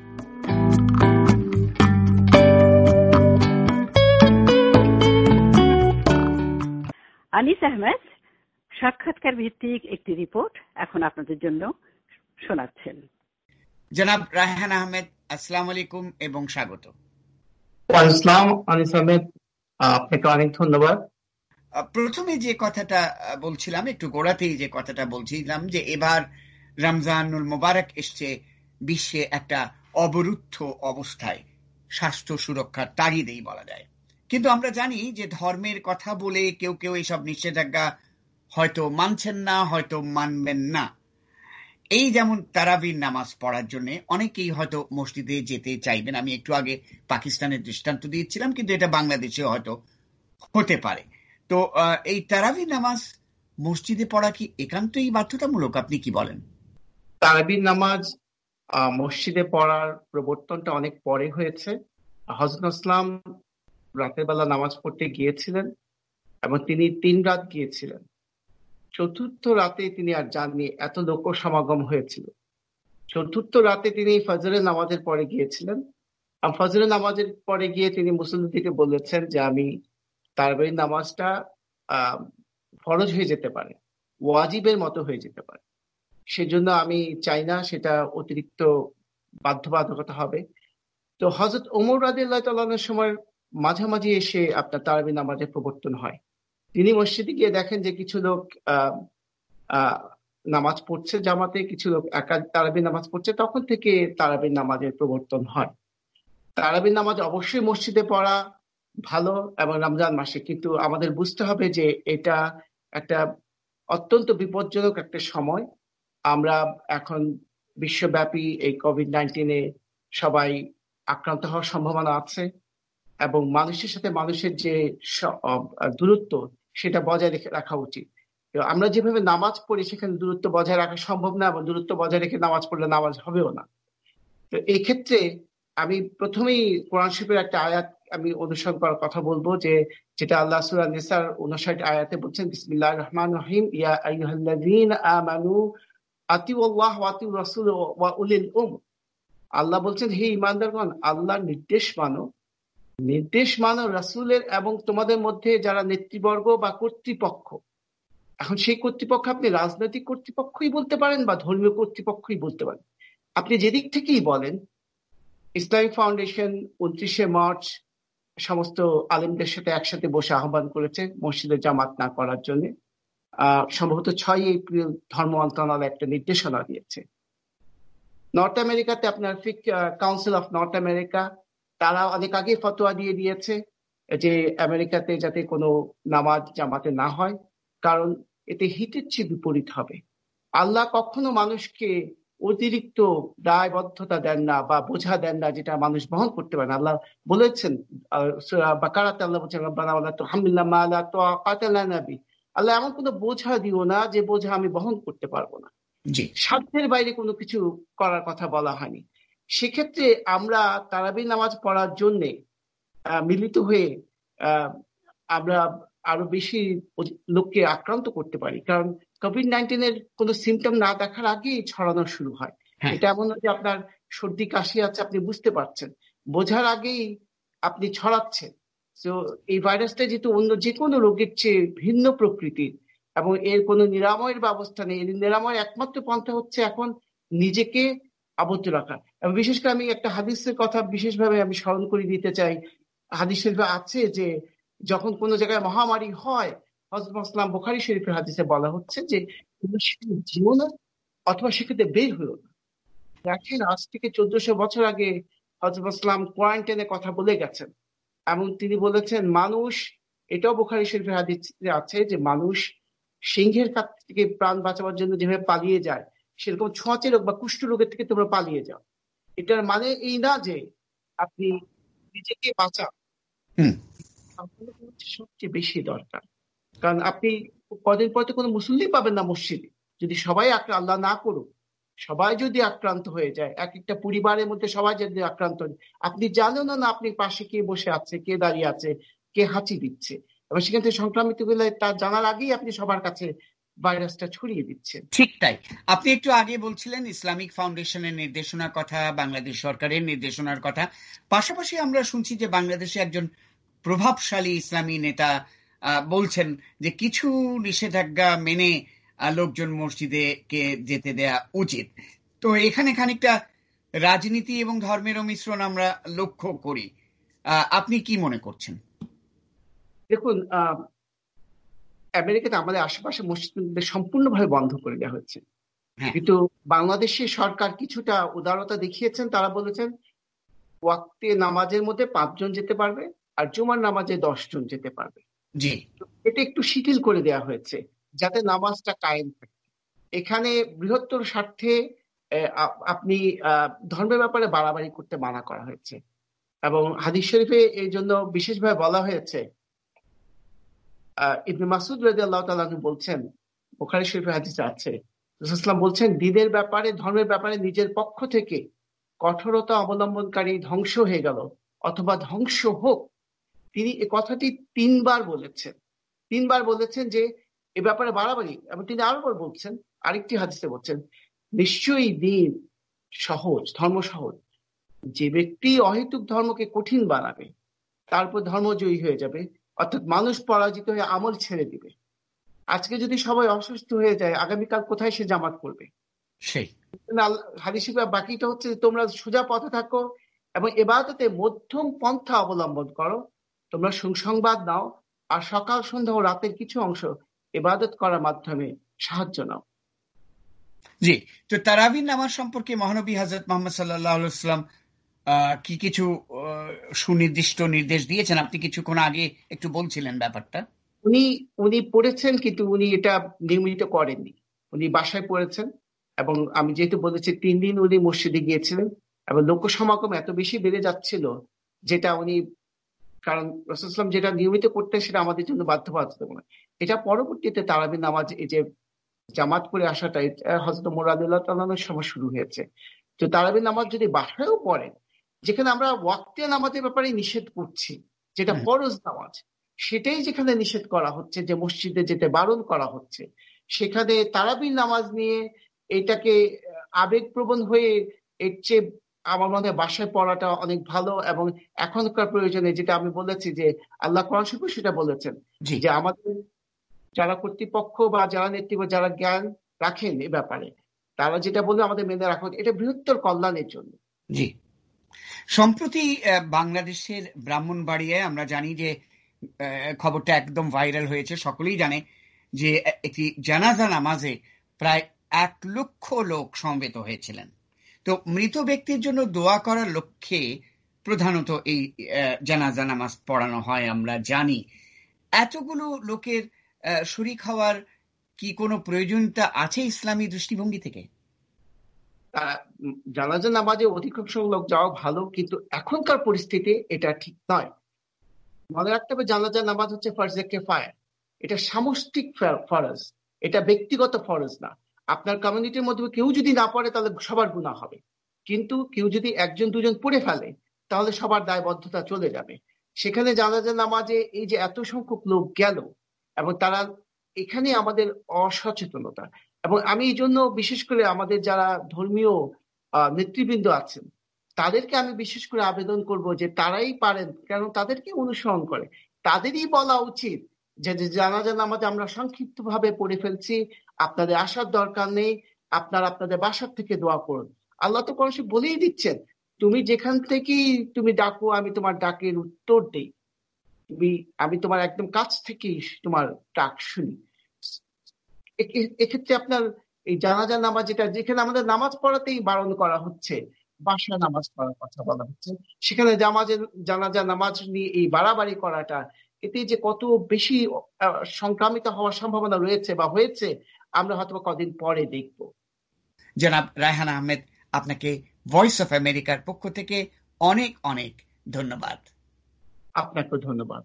আনিস আহমেদ সাক্ষাৎকার ভিত্তিক একটি রিপোর্ট এখন আপনাদের জন্য শোনাচ্ছেন। জনাব রায়হান আহমেদ, আসসালামু আলাইকুম এবং স্বাগত। আসসালাম আনিস আহমেদ, আপনাকে অনেক ধন্যবাদ। প্রথমে যে কথাটা বলছিলাম, একটু গোড়াতেই যে কথাটা বলছিলাম যে এবার রমজানুল মোবারক এসছে বিশ্বে একটা অবরুদ্ধ অবস্থায়, স্বাস্থ্য সুরক্ষার তাগিদেই বলা যায়। কিন্তু আমরা জানি যে ধর্মের কথা বলে কেউ কেউ এইসব নিষেধাজ্ঞা হয়তো মানছেন না, হয়তো মানবেন না। এই যেমন তারাবির নামাজ পড়ার জন্য অনেকেই হয়তো মসজিদে যেতে চাইবেন। আমি একটু আগে পাকিস্তানের দৃষ্টান্ত দিয়েছিলাম, কিন্তু এটা বাংলাদেশেও হয়তো হতে পারে। তো এই তারাবির নামাজ মসজিদে পড়া কি একান্তই বাধ্যতামূলক? আপনি কি বলেন? তারাবির নামাজ মসজিদে পড়ার প্রবর্তনটা অনেক পরে হয়েছে। হযরত ইসলাম রাতের বেলা নামাজ পড়তে গিয়েছিলেন এবং তিনি 3 রাত গিয়েছিলেন। চতুর্থ রাতে তিনি আর যাননি, এত লোক সমাগম হয়েছিল। চতুর্থ রাতে তিনি ফজরের নামাজের পরে গিয়েছিলেন। ফজরের নামাজের পরে গিয়ে তিনি মুসল্লিদেরকে বলেছেন যে আমি তারাবির নামাজটা ফরজ হয়ে যেতে পারে, ওয়াজিবের মতো হয়ে যেতে পারে, সেজন্য আমি চাই না সেটা অতিরিক্ত বাধ্যবাধকতা হবে। তো হযরত ওমর রাদিয়াল্লাহু তাআলার সময় মাঝামাঝি এসে আপনার তারাবির নামাজের প্রবর্তন হয়। তিনি মসজিদে গিয়ে দেখেন যে কিছু লোক নামাজ পড়ছে জামাতে, কিছু লোক একা তারাবির নামাজ পড়ছে। তখন থেকে তারাবির নামাজের প্রবর্তন হয়। তারাবির নামাজ অবশ্যই মসজিদে পড়া ভালো এবং রমজান মাসে, কিন্তু আমাদের বুঝতে হবে যে এটা একটা অত্যন্ত বিপজ্জনক একটা সময়। আমরা এখন বিশ্বব্যাপী এই কোভিড-19 সবাই আক্রান্ত হওয়ার সম্ভাবনা আছে এবং মানুষের সাথে মানুষের যে দূরত্ব সেটা বজায় রাখা উচিত। আমরা যেভাবে নামাজ পড়ি সেখানে দূরত্ব বজায় রাখা সম্ভব না, এবং দূরত্ব বজায় রেখে নামাজ পড়লে নামাজ হবেও না। তো এই ক্ষেত্রে আমি প্রথমেই কোরআন শরীফের একটা আয়াত আমি অনুসরণ করার কথা বলবো, যেটা আল্লাহ সূরা নিসার 59 আয়াতে বলছেন, বিসমিল্লাহির রহমানির রহিম, ইয়া আইয়ুহাল্লাযীনা আমানু আতিউল্লাহ ওয়া আতিউর রাসূল ওয়া উলিল উমর। আল্লাহ বলছেন, হে ঈমানদারগণ, আল্লাহর নির্দেশ মানো রাসূলের এবং তোমাদের মধ্যে যারা নেতৃবর্গ বা কর্তৃপক্ষ। এখন সেই কর্তৃপক্ষ আপনি রাজনৈতিক কর্তৃপক্ষই বলতে পারেন বা ধর্মীয় কর্তৃপক্ষই বলতে পারেন, আপনি যেদিক থেকেই বলেন। ইসলামিক ফাউন্ডেশন 29 মার্চ সমস্ত আলেমদের সাথে একসাথে বসে আহ্বান করেছে মসজিদে জামাত না করার জন্য। সম্ভবত 6 এপ্রিল ধর্ম মন্ত্রণালয় একটা নির্দেশনা দিয়েছে। নর্থ আমেরিকাতে আপনার কাউন্সিল অফ নর্থ আমেরিকা, তারা অনেক আগে ফতোয়া দিয়ে দিয়েছে যে আমেরিকাতে যাতে কোনো নামাজ জামাতে না হয়, কারণ এতে হিতের চেয়ে বিপরীত হবে। আল্লাহ কখনো মানুষকে অতিরিক্ত দায়বদ্ধতা দেন না বা বোঝা দেন না যেটা মানুষ বহন করতে পারে না। আল্লাহ বলেছেন সূরা বাকারাতে, আল্লাহ বলছেন রব্বানা ওয়ালা তুহাম্মিলনা মা লা তাকাতা লানা বিহি, আল্লাহ এমন কোনো বোঝা দিও না যে বোঝা আমি বহন করতে পারবো না। জি, সাধ্যের বাইরে কোনো কিছু করার কথা বলা হয়নি। সেক্ষেত্রে আমরা তারাবি নামাজ পড়ার জন্য মিলিত হয়ে আমরা আরো বেশি লোককে আক্রান্ত করতে পারি, কারণ কোভিড-19 এর কোনো সিমটম না দেখার আগেই ছড়ানো শুরু হয়। এটা এমন না যে আপনার সর্দি কাশি আছে আপনি বুঝতে পারছেন, বোঝার আগেই আপনি ছড়াচ্ছেন। তো এই ভাইরাসটা যেহেতু অন্য যে কোনো রোগের চেয়ে ভিন্ন প্রকৃতির এবং এর কোনো নিরাময়ের ব্যবস্থা নেই, এর নিরাময়ের একমাত্র পন্থা হচ্ছে এখন নিজেকে আবদ্ধ রাখা। এবং বিশেষ করে আমি একটা হাদিসের কথা বিশেষভাবে আমি স্মরণ করে দিতে চাই। হাদিস শরীফে আছে যে যখন কোনো জায়গায় মহামারী হয়, হযরত মুসলিম বুখারী শরীফের হাদিসে বলা হচ্ছে যে যেও না অথবা সেক্ষেত্রে বের হইও না। দেখেন, আজ থেকে 1400 বছর আগে হযরত মুসলিম কোয়ারেন্টাইনের কথা বলে গেছেন এবং তিনি বলেছেন মানুষ, এটাও বুখারী শরীফের হাদিসে আছে যে মানুষ সিংহের কাছ থেকে প্রাণ বাঁচাবার জন্য যেভাবে পালিয়ে যায়, সেরকম ছোঁয়াচে রোগ বা কুষ্ঠ রোগের থেকে তোমরা পালিয়ে যাও। এটার মানে এই না যে আপনি নিজেকে বাঁচান, সবচেয়ে বেশি দরকার। কারণ আপনি কদিন পর তো কোনো মুসল্লি পাবেন না মসজিদে যদি সবাই আল্লাহ না করুক, সবাই যদি আক্রান্ত হয়ে যায়, এক একটা পরিবারের মধ্যে সবাই যদি আক্রান্ত হয়, আপনি জানেন না আপনি পাশে কে বসে আছে, কে দাঁড়িয়ে আছে, কে হাঁচি দিচ্ছে, এবং সেখান থেকে সংক্রামিত হলে তার জানার আগেই আপনি সবার কাছে ভাইরাসটা ছড়িয়ে দিচ্ছেন। ঠিক তাই। আপনি একটু আগে বলছিলেন ইসলামিক ফাউন্ডেশনের নির্দেশনার কথা, বাংলাদেশ সরকারের নির্দেশনার কথা। পাশাপাশি আমরা শুনছি যে বাংলাদেশে একজন প্রভাবশালী ইসলামী নেতা বলছেন যে কিছু নিষেধাজ্ঞা মেনে লোকজন মসজিদে কে যেতে দেয়া উচিত। তো এখানে খানিকটা রাজনীতি এবং ধর্মেরও মিশ্রণ আমরা লক্ষ্য করি। আপনি কি মনে করছেন? দেখুন, আমেরিকাতে আমাদের আশেপাশে মসজিদ সম্পূর্ণভাবে বন্ধ করে দেওয়া হয়েছে, কিন্তু বাংলাদেশের সরকার কিছুটা উদারতা দেখিয়েছেন। তারা বলেছেন ওয়াক্তে নামাজের মধ্যে 5 জন যেতে পারবে আর জুমার নামাজে 10 জন যেতে পারবে। জি, এটা একটু শিথিল করে দেওয়া হয়েছে যাতে নামাজটা কায়েম থাকে। এখানে বৃহত্তর স্বার্থে আপনি ধর্মের ব্যাপারে বাড়াবাড়ি করতে মানা করা হয়েছে এবং হাদিস শরীফে এই জন্য বিশেষভাবে বলা হয়েছে। ইবনে মাসউদ রাদিয়াল্লাহু তাআলা বলছেন, বুখারী শরীফের হাদিসে আছে, রাসূলুল্লাহ সাল্লাল্লাহু আলাইহি ওয়াসাল্লাম বলছেন দ্বীনের ব্যাপারে, ধর্মের ব্যাপারে নিজের পক্ষ থেকে কঠোরতা অবলম্বনকারী ধ্বংস হয়ে গেল অথবা ধ্বংস হোক। তিনি এই কথাটি 3 বার বলেছেন। 3 বার বলেছেন যে এ ব্যাপারে বাড়াবাড়ি, এবং তিনি আরো বলছেন, আরেকটি হাদিসে বলছেন নিশ্চয়ই দিন সহজ, ধর্ম সহজ। যে ব্যক্তি অহেতুক ধর্মকে কঠিন বানাবে তারপর ধর্মজয়ী হয়ে যাবে, অর্থাৎ মানুষ পরাজিত হয়ে আমল ছেড়ে দিবে। আজকে যদি সবাই অসুস্থ হয়ে যায়, আগামীকাল কোথায় সে জামাত করবে? সেই হাদিসে বাকিটা হচ্ছে তোমরা সোজা পথে থাকো এবং ইবাদতে মধ্যম পন্থা অবলম্বন করো। তোমরা সুসংবাদ নাও আর সকাল সন্ধ্যা ও রাতের কিছু অংশ ইবাদত করার মাধ্যমে সাহায্য নাও। জি, তো তারাবির নামাজ সম্পর্কে মহানবী হযরত মুহাম্মদ সাল্লাল্লাহু আলাইহি ওয়াসাল্লাম কি কিছু সুনির্দিষ্ট নির্দেশ দিয়েছেন? আপনি কিছুক্ষণ আগে একটু বলছিলেন ব্যাপারটা। উনি পড়েছেন, কিন্তু উনি এটা নিয়মিত করেননি। উনি বাসায় পড়েছেন এবং আমি যেহেতু বলেছি 3 দিন উনি মসজিদে গিয়েছিলেন এবং লোক সমাগম এত বেশি বেড়ে যাচ্ছিল যেটা উনি, কারণ রাসূলুল্লাহ সাল্লাল্লাহু আলাইহি ওয়াসাল্লাম যেটা নিয়মিত করতেন সেটা আমাদের জন্য বাধ্যবাধকতা। এটা পরবর্তীতে তারাবির নামাজ, এই যে জামাত করে আসাটা, হযরত ওমর রাদিয়াল্লাহু তাআলা আনহুর সময় শুরু হয়েছে। তো তারাবির নামাজ যদি বাসায়ও পড়েন, যেখানে আমরা ওয়াক্তে নামাজের ব্যাপারে নিষেধ করছি, যেটা ফরজ নামাজ, সেটাই যেখানে নিষেধ করা হচ্ছে, যে মসজিদে যেতে বারণ করা হচ্ছে, সেখানে তারাবির নামাজ নিয়ে এটাকে আবেগপ্রবণ হয়ে এর চেয়ে আমার মনে হয় বাসায় পড়াটা অনেক ভালো। এবং এখনকার প্রয়োজনে যেটা আমি বলেছি যে আল্লাহ কোরআন শরীফে সেটা বলেছেন যে আমাদের যারা কর্তৃপক্ষ বা যারা নেতৃত্ব, যারা জ্ঞান রাখেন এ ব্যাপারে, তারা যেটা বলবে আমাদের মেনে রাখা, এটা বৃহত্তর কল্যাণের জন্য। জি, সম্প্রতি বাংলাদেশের ব্রাহ্মণবাড়িয়ায় আমরা জানি যে খবরটা একদম ভাইরাল হয়েছে, সকলেই জানে যে একটি জানাজা নামাজে প্রায় 1 লক্ষ লোক সমবেত হয়েছিলেন। তো মৃত ব্যক্তির জন্য দোয়া করার লক্ষ্যে প্রধানত এই জানাজা নামাজ পড়ানো হয় আমরা জানি। এতগুলো লোকের শরীক হওয়ার কি কোনো প্রয়োজনীয়তা আছে ইসলামী দৃষ্টিভঙ্গি থেকে? জানাজা নামাজে অধিকাংশ লোক যাওয়া ভালো, কিন্তু এখনকার পরিস্থিতি এটা ঠিক নয়। মনে রাখতে হবে জানাজা নামাজ হচ্ছে ফরজে কিফায়া, এটা সামষ্টিক ফরজ, এটা ব্যক্তিগত ফরজ না। আপনার কমিউনিটির মধ্যে কেউ যদি না পড়ে তাহলে সবার গুনাহ হবে, কিন্তু কেউ যদি একজন দুজন পড়ে ফেলে তাহলে সবার দায়বদ্ধতা চলে যাবে। সেখানে জানাজা নামাজে এই যে এত সংখ্যক লোক গেল, এবং তারা এখানে আমাদের অসচেতনতা, এবং আমি এই জন্য বিশেষ করে আমাদের যারা ধর্মীয় নেতৃবৃন্দ আছেন তাদেরকে আমি বিশেষ করে আবেদন করব যে তারাই পারেন, কেন তাদেরকে অনুসরণ করে, তাদেরই বলা উচিত যে জানাজা নামাজ আমরা সংক্ষিপ্ত ভাবে পড়ে ফেলছি, আপনাদের আসার দরকার নেই, আপনারা আপনাদের বাসার থেকে দোয়া করুন। আল্লাহ তো কোরআনে বলেই দিচ্ছেন, তুমি যেখান থেকেই তুমি ডাকো আমি তোমার ডাকের উত্তর দেই, আমি তোমার একদম কাছ থেকেই তোমার ডাক শুনি। এক্ষেত্রে আপনার এই জানাজা নামাজ, যেখানে আমাদের নামাজ পড়াতেই বারণ করা হচ্ছে, বাসা নামাজ পড়ার কথা বলা হচ্ছে, সেখানে জানাজা নামাজ নিয়ে এই বাড়াবাড়ি করাটা, এতে যে কত বেশি সংক্রামিত হওয়ার সম্ভাবনা রয়েছে বা হয়েছে আমরা হয়তো কদিন পরে দেখব। জনাব রায়হান আহমেদ, আপনাকে ভয়েস অফ আমেরিকার পক্ষ থেকে অনেক অনেক ধন্যবাদ। আপনাকে ধন্যবাদ।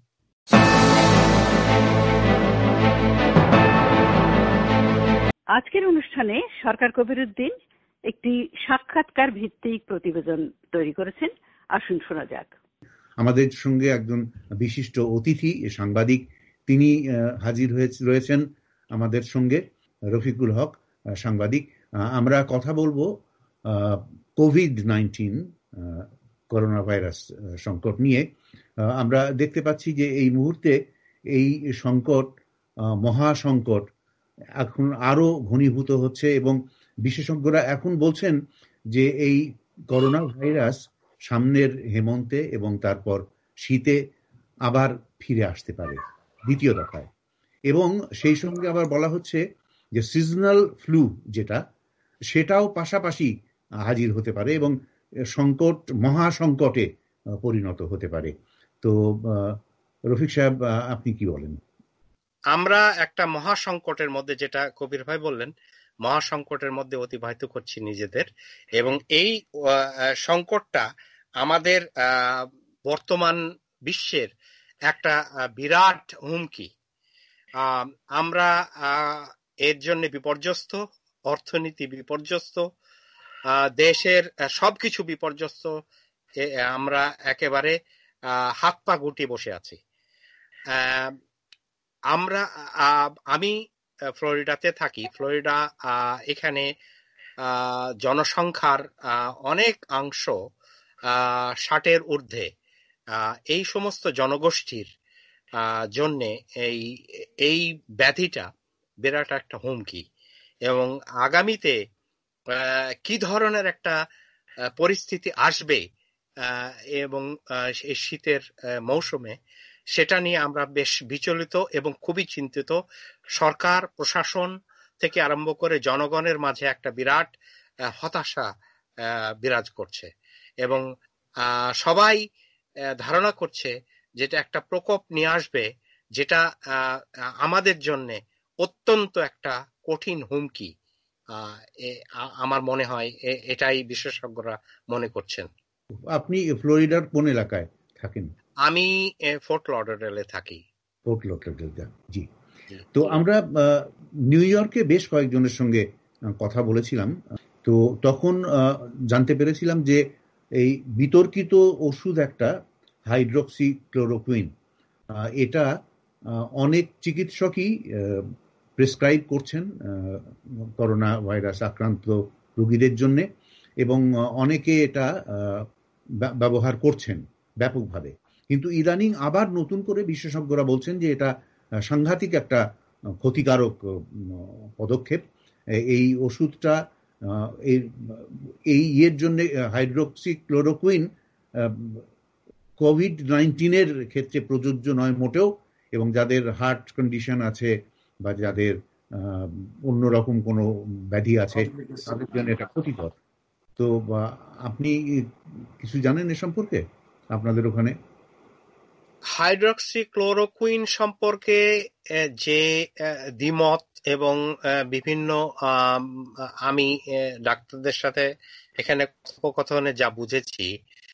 আজকের অনুষ্ঠানে সরকার কবিরউদ্দিন একটি সাক্ষাৎকার ভিত্তিক প্রতিবেদন তৈরি করেছেন। আসুন শোনা যাক। আমাদের সঙ্গে একজন বিশিষ্ট অতিথি সাংবাদিক, তিনি হাজির রয়েছেন আমাদের সঙ্গে, রফিকুল হক সাংবাদিক। আমরা কথা বলবো কোভিড-19 করোনা ভাইরাস সংকট নিয়ে। আমরা দেখতে পাচ্ছি যে এই মুহূর্তে এই সংকট, মহাসংকট এখন আরো ঘনীভূত হচ্ছে, এবং বিশেষজ্ঞরা এখন বলছেন যে এই করোনা ভাইরাস সামনের হেমন্তে এবং তারপর শীতে আবার ফিরে আসতে পারে দ্বিতীয় দফায়। এবং সেই সঙ্গে আবার বলা হচ্ছে যে সিজনাল ফ্লু সেটাও পাশাপাশি হাজির হতে পারে এবং সংকট মহাসংকটে পরিণত হতে পারে। তো রফিক সাহেব, আপনি কি বলেন? আমরা একটা মহাসংকটের মধ্যে, যেটা কবির ভাই বললেন, মহাসংকটের মধ্যে অতিবাহিত করছি নিজেদের, এবং এই সংকটটা আমাদের বর্তমান বিশ্বের একটা বিরাট হুমকি। আমরা এর জন্য বিপর্যস্ত, অর্থনীতি বিপর্যস্ত, দেশের সবকিছু বিপর্যস্ত। আমরা একেবারে হাত পা গুটিয়ে বসে আছি। আমি ফ্লোরিডাতে থাকি। ফ্লোরিডা এখানে জনসংখ্যার অনেক অংশ 60-এর ঊর্ধ্বে। এই সমস্ত জনগোষ্ঠীর জন্যে এই ব্যাধিটা বিরাট একটা হুমকি, এবং আগামীতে কি ধরনের একটা পরিস্থিতি আসবে এবং এই শীতের মৌসুমে, সেটা নিয়ে আমরা বেশ বিচলিত এবং খুবই চিন্তিত। সরকার প্রশাসন থেকে আরম্ভ করে জনগণের মাঝে একটা বিরাট হতাশা বিরাজ করছে, এবং সবাই ধারণা করছে যেটা একটা প্রকোপ নিয়ে আসবে, যেটা আমাদের জন্য অত্যন্ত একটা কঠিন হুমকি। আমার মনে হয় এটাই বিশেষজ্ঞরা মনে করছেন। আপনি ফ্লোরিডার কোন এলাকায় থাকেন? আমি ফোর্ট লডারডেলে থাকি। ফোর্ট লডারডেল, জি। তো আমরা নিউ ইয়র্কে বেশ কয়েকজনের সঙ্গে কথা বলেছিলাম, তো তখন জানতে পেরেছিলাম যে এই বিতর্কিত ওষুধ একটা হাইড্রক্সিক্লোরোকুইন, এটা অনেক চিকিৎসকই প্রেসক্রাইব করছেন করোনা ভাইরাস আক্রান্ত রোগীদের জন্য, এবং অনেকে এটা ব্যবহার করছেন ব্যাপকভাবে। কিন্তু ইদানিং আবার নতুন করে বিশেষজ্ঞরা বলছেন যে এটা সাংঘাতিক একটা ক্ষতিকারক পদক্ষেপ। এই ওষুধটা এই জন্য, হাইড্রক্সিক্লোরোকুইন, কোভিড-19 ক্ষেত্রে প্রযোজ্য নয় মোটেও, এবং যাদের হার্ট কন্ডিশন আছে বা যাদের অন্যরকম কোনো ব্যাধি আছে তাদের জন্য এটা ক্ষতিকর। তো আপনি কিছু জানেন এ সম্পর্কে? আপনাদের ওখানে? হাইড্রক্সিক্লোরোকুইন সম্পর্কে যে দ্বিমত এবং বিভিন্ন আমি ডাক্তারদের সাথে এখানে কথোপকথনে যা বুঝেছি,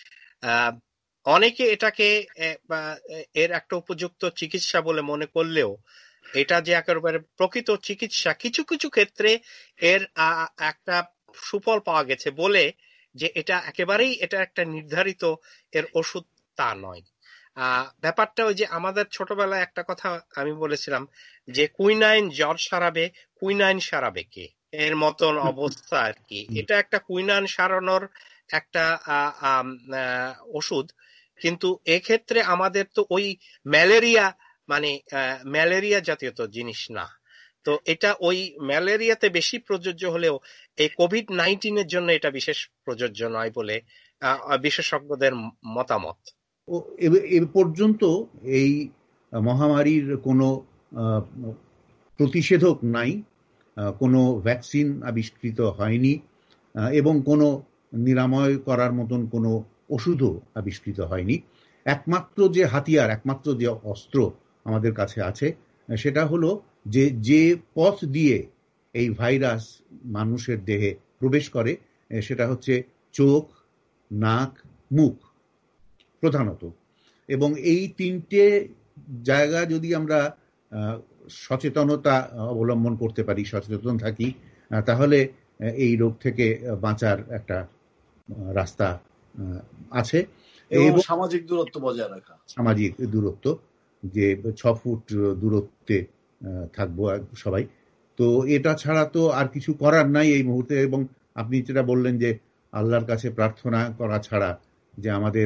অনেকে এটাকে এর একটা উপযুক্ত চিকিৎসা বলে মনে করলেও এটা যে একেবারে প্রকৃত চিকিৎসা, কিছু কিছু ক্ষেত্রে এর একটা সুফল পাওয়া গেছে বলে যে এটা একেবারেই এটা একটা নির্ধারিত এর ওষুধ তা নয়। ব্যাপারটা ওই যে আমাদের ছোটবেলায় একটা কথা আমি বলেছিলাম যে কুইনাইন জ্বর সারাবে, কুইনাইন সারাবে কে, এর মতন অবস্থা আর কি। এটা একটা কুইনাইন সারানোর একটা ওষুধ, কিন্তু এক্ষেত্রে আমাদের তো ওই ম্যালেরিয়া ম্যালেরিয়া জাতীয় তো জিনিস না, তো এটা ওই ম্যালেরিয়াতে বেশি প্রযোজ্য হলেও এই কোভিড-19 জন্য এটা বিশেষ প্রযোজ্য নয় বলে বিশেষজ্ঞদের মতামত। এ পর্যন্ত এই মহামারীর কোনো প্রতিষেধক নাই, কোনো ভ্যাকসিন আবিষ্কৃত হয়নি এবং কোনো নিরাময় করার মতন কোনো ওষুধও আবিষ্কৃত হয়নি। একমাত্র যে হাতিয়ার, একমাত্র যে অস্ত্র আমাদের কাছে আছে সেটা হলো যে পথ দিয়ে এই ভাইরাস মানুষের দেহে প্রবেশ করে সেটা হচ্ছে চোখ, নাক, মুখ প্রধানত। এবং এই তিনটে জায়গা যদি আমরা সচেতনতা অবলম্বন করতে পারি, সচেতন থাকি, তাহলে এই রোগ থেকে বাঁচার একটা রাস্তা আছে। এবং সামাজিক দূরত্ব বজায় রাখা, সামাজিক দূরত্ব, যে 6 ফুট দূরত্বে থাকবো সবাই। তো এটা ছাড়া তো আর কিছু করার নাই এই মুহূর্তে। এবং আপনি যেটা বললেন যে আল্লাহর কাছে প্রার্থনা করা ছাড়া, যে আমাদের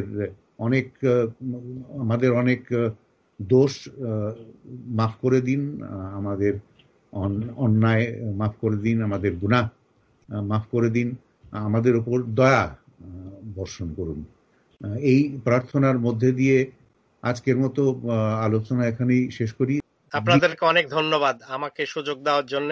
অনেক দোষ মাফ করে দিন, আমাদের অন্যায় মাফ করে দিন, আমাদের গুনাহ মাফ করে দিন, আমাদের উপর দয়া বর্ষণ করুন। এই প্রার্থনার মধ্যে দিয়ে আজকের মতো আলোচনা এখানেই শেষ করি। আপনাদেরকে অনেক ধন্যবাদ আমাকে সুযোগ দেওয়ার জন্য।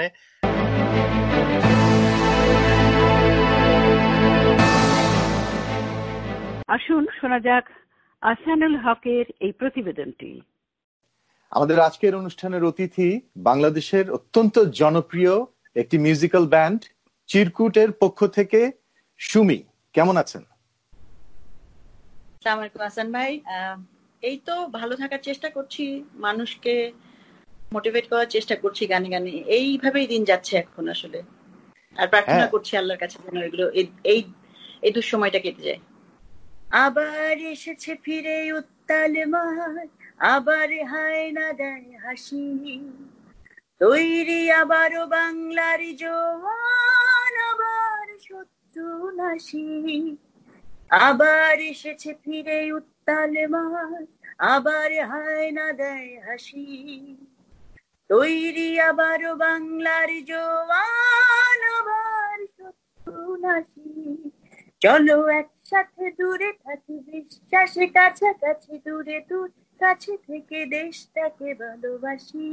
আসুন শোনা যাক আহসানুল হকের এই প্রতিবেদনটি। আমাদের আজকের অনুষ্ঠানের অতিথি বাংলাদেশের অত্যন্ত জনপ্রিয় একটি মিউজিক্যাল ব্যান্ড চিরকুটের পক্ষ থেকে সুমি। কেমন আছেন? আসসালামু আলাইকুম হাসান ভাই। এই তো ভালো থাকার চেষ্টা করছি, মানুষকে মোটিভেট করার চেষ্টা করছি গানে গানে, এইভাবেই দিন যাচ্ছে এখন আসলে। আর প্রার্থনা করছি আল্লাহর কাছে যেন এগুলো এই দুঃসময়টা কেটে যায়। আবার এসেছে ফিরে উত্তাল মাঠ, আবার হায় না দেয় হাসি, তৈরি আবারও বাংলার জোয়ান, আবার শত্রু নাশি। আবার এসেছে ফিরে উত্তাল মাঠ, আবার হায় না দেয় হাসি, তৈরি আবারও বাংলার জোয়ান, আবার শত্রু নাশি। চলো একসাথে দূরে থাকি বিশ্বাসে কাছাকাছি, দূরে দূর কাছে থেকে দেশটাকে ভালোবাসি।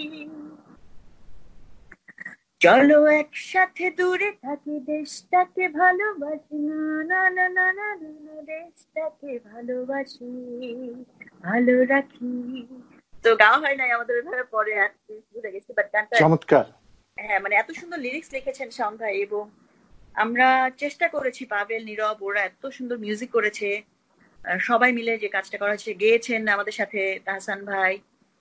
চলো একসাথে দূরে থাকি দেশটাকে ভালোবাসি, না না না না না, দেশটাকে ভালোবাসি, ভালো রাখি। তো গাওয়া হয় নাই আমাদের ওইভাবে, পরে আসতে ভুলে গেছি, বাট গানটা চমৎকার। হ্যাঁ, মানে এত সুন্দর লিরিক্স লিখেছেন শাওন ভাই, এবং আমরা চেষ্টা করেছি, পাবেল, নীরব, ওরা এত সুন্দর মিউজিক করেছে, সবাই মিলে যে কাজটা করা হয়েছে। গেয়েছেন আমাদের সাথে তাহসান ভাই,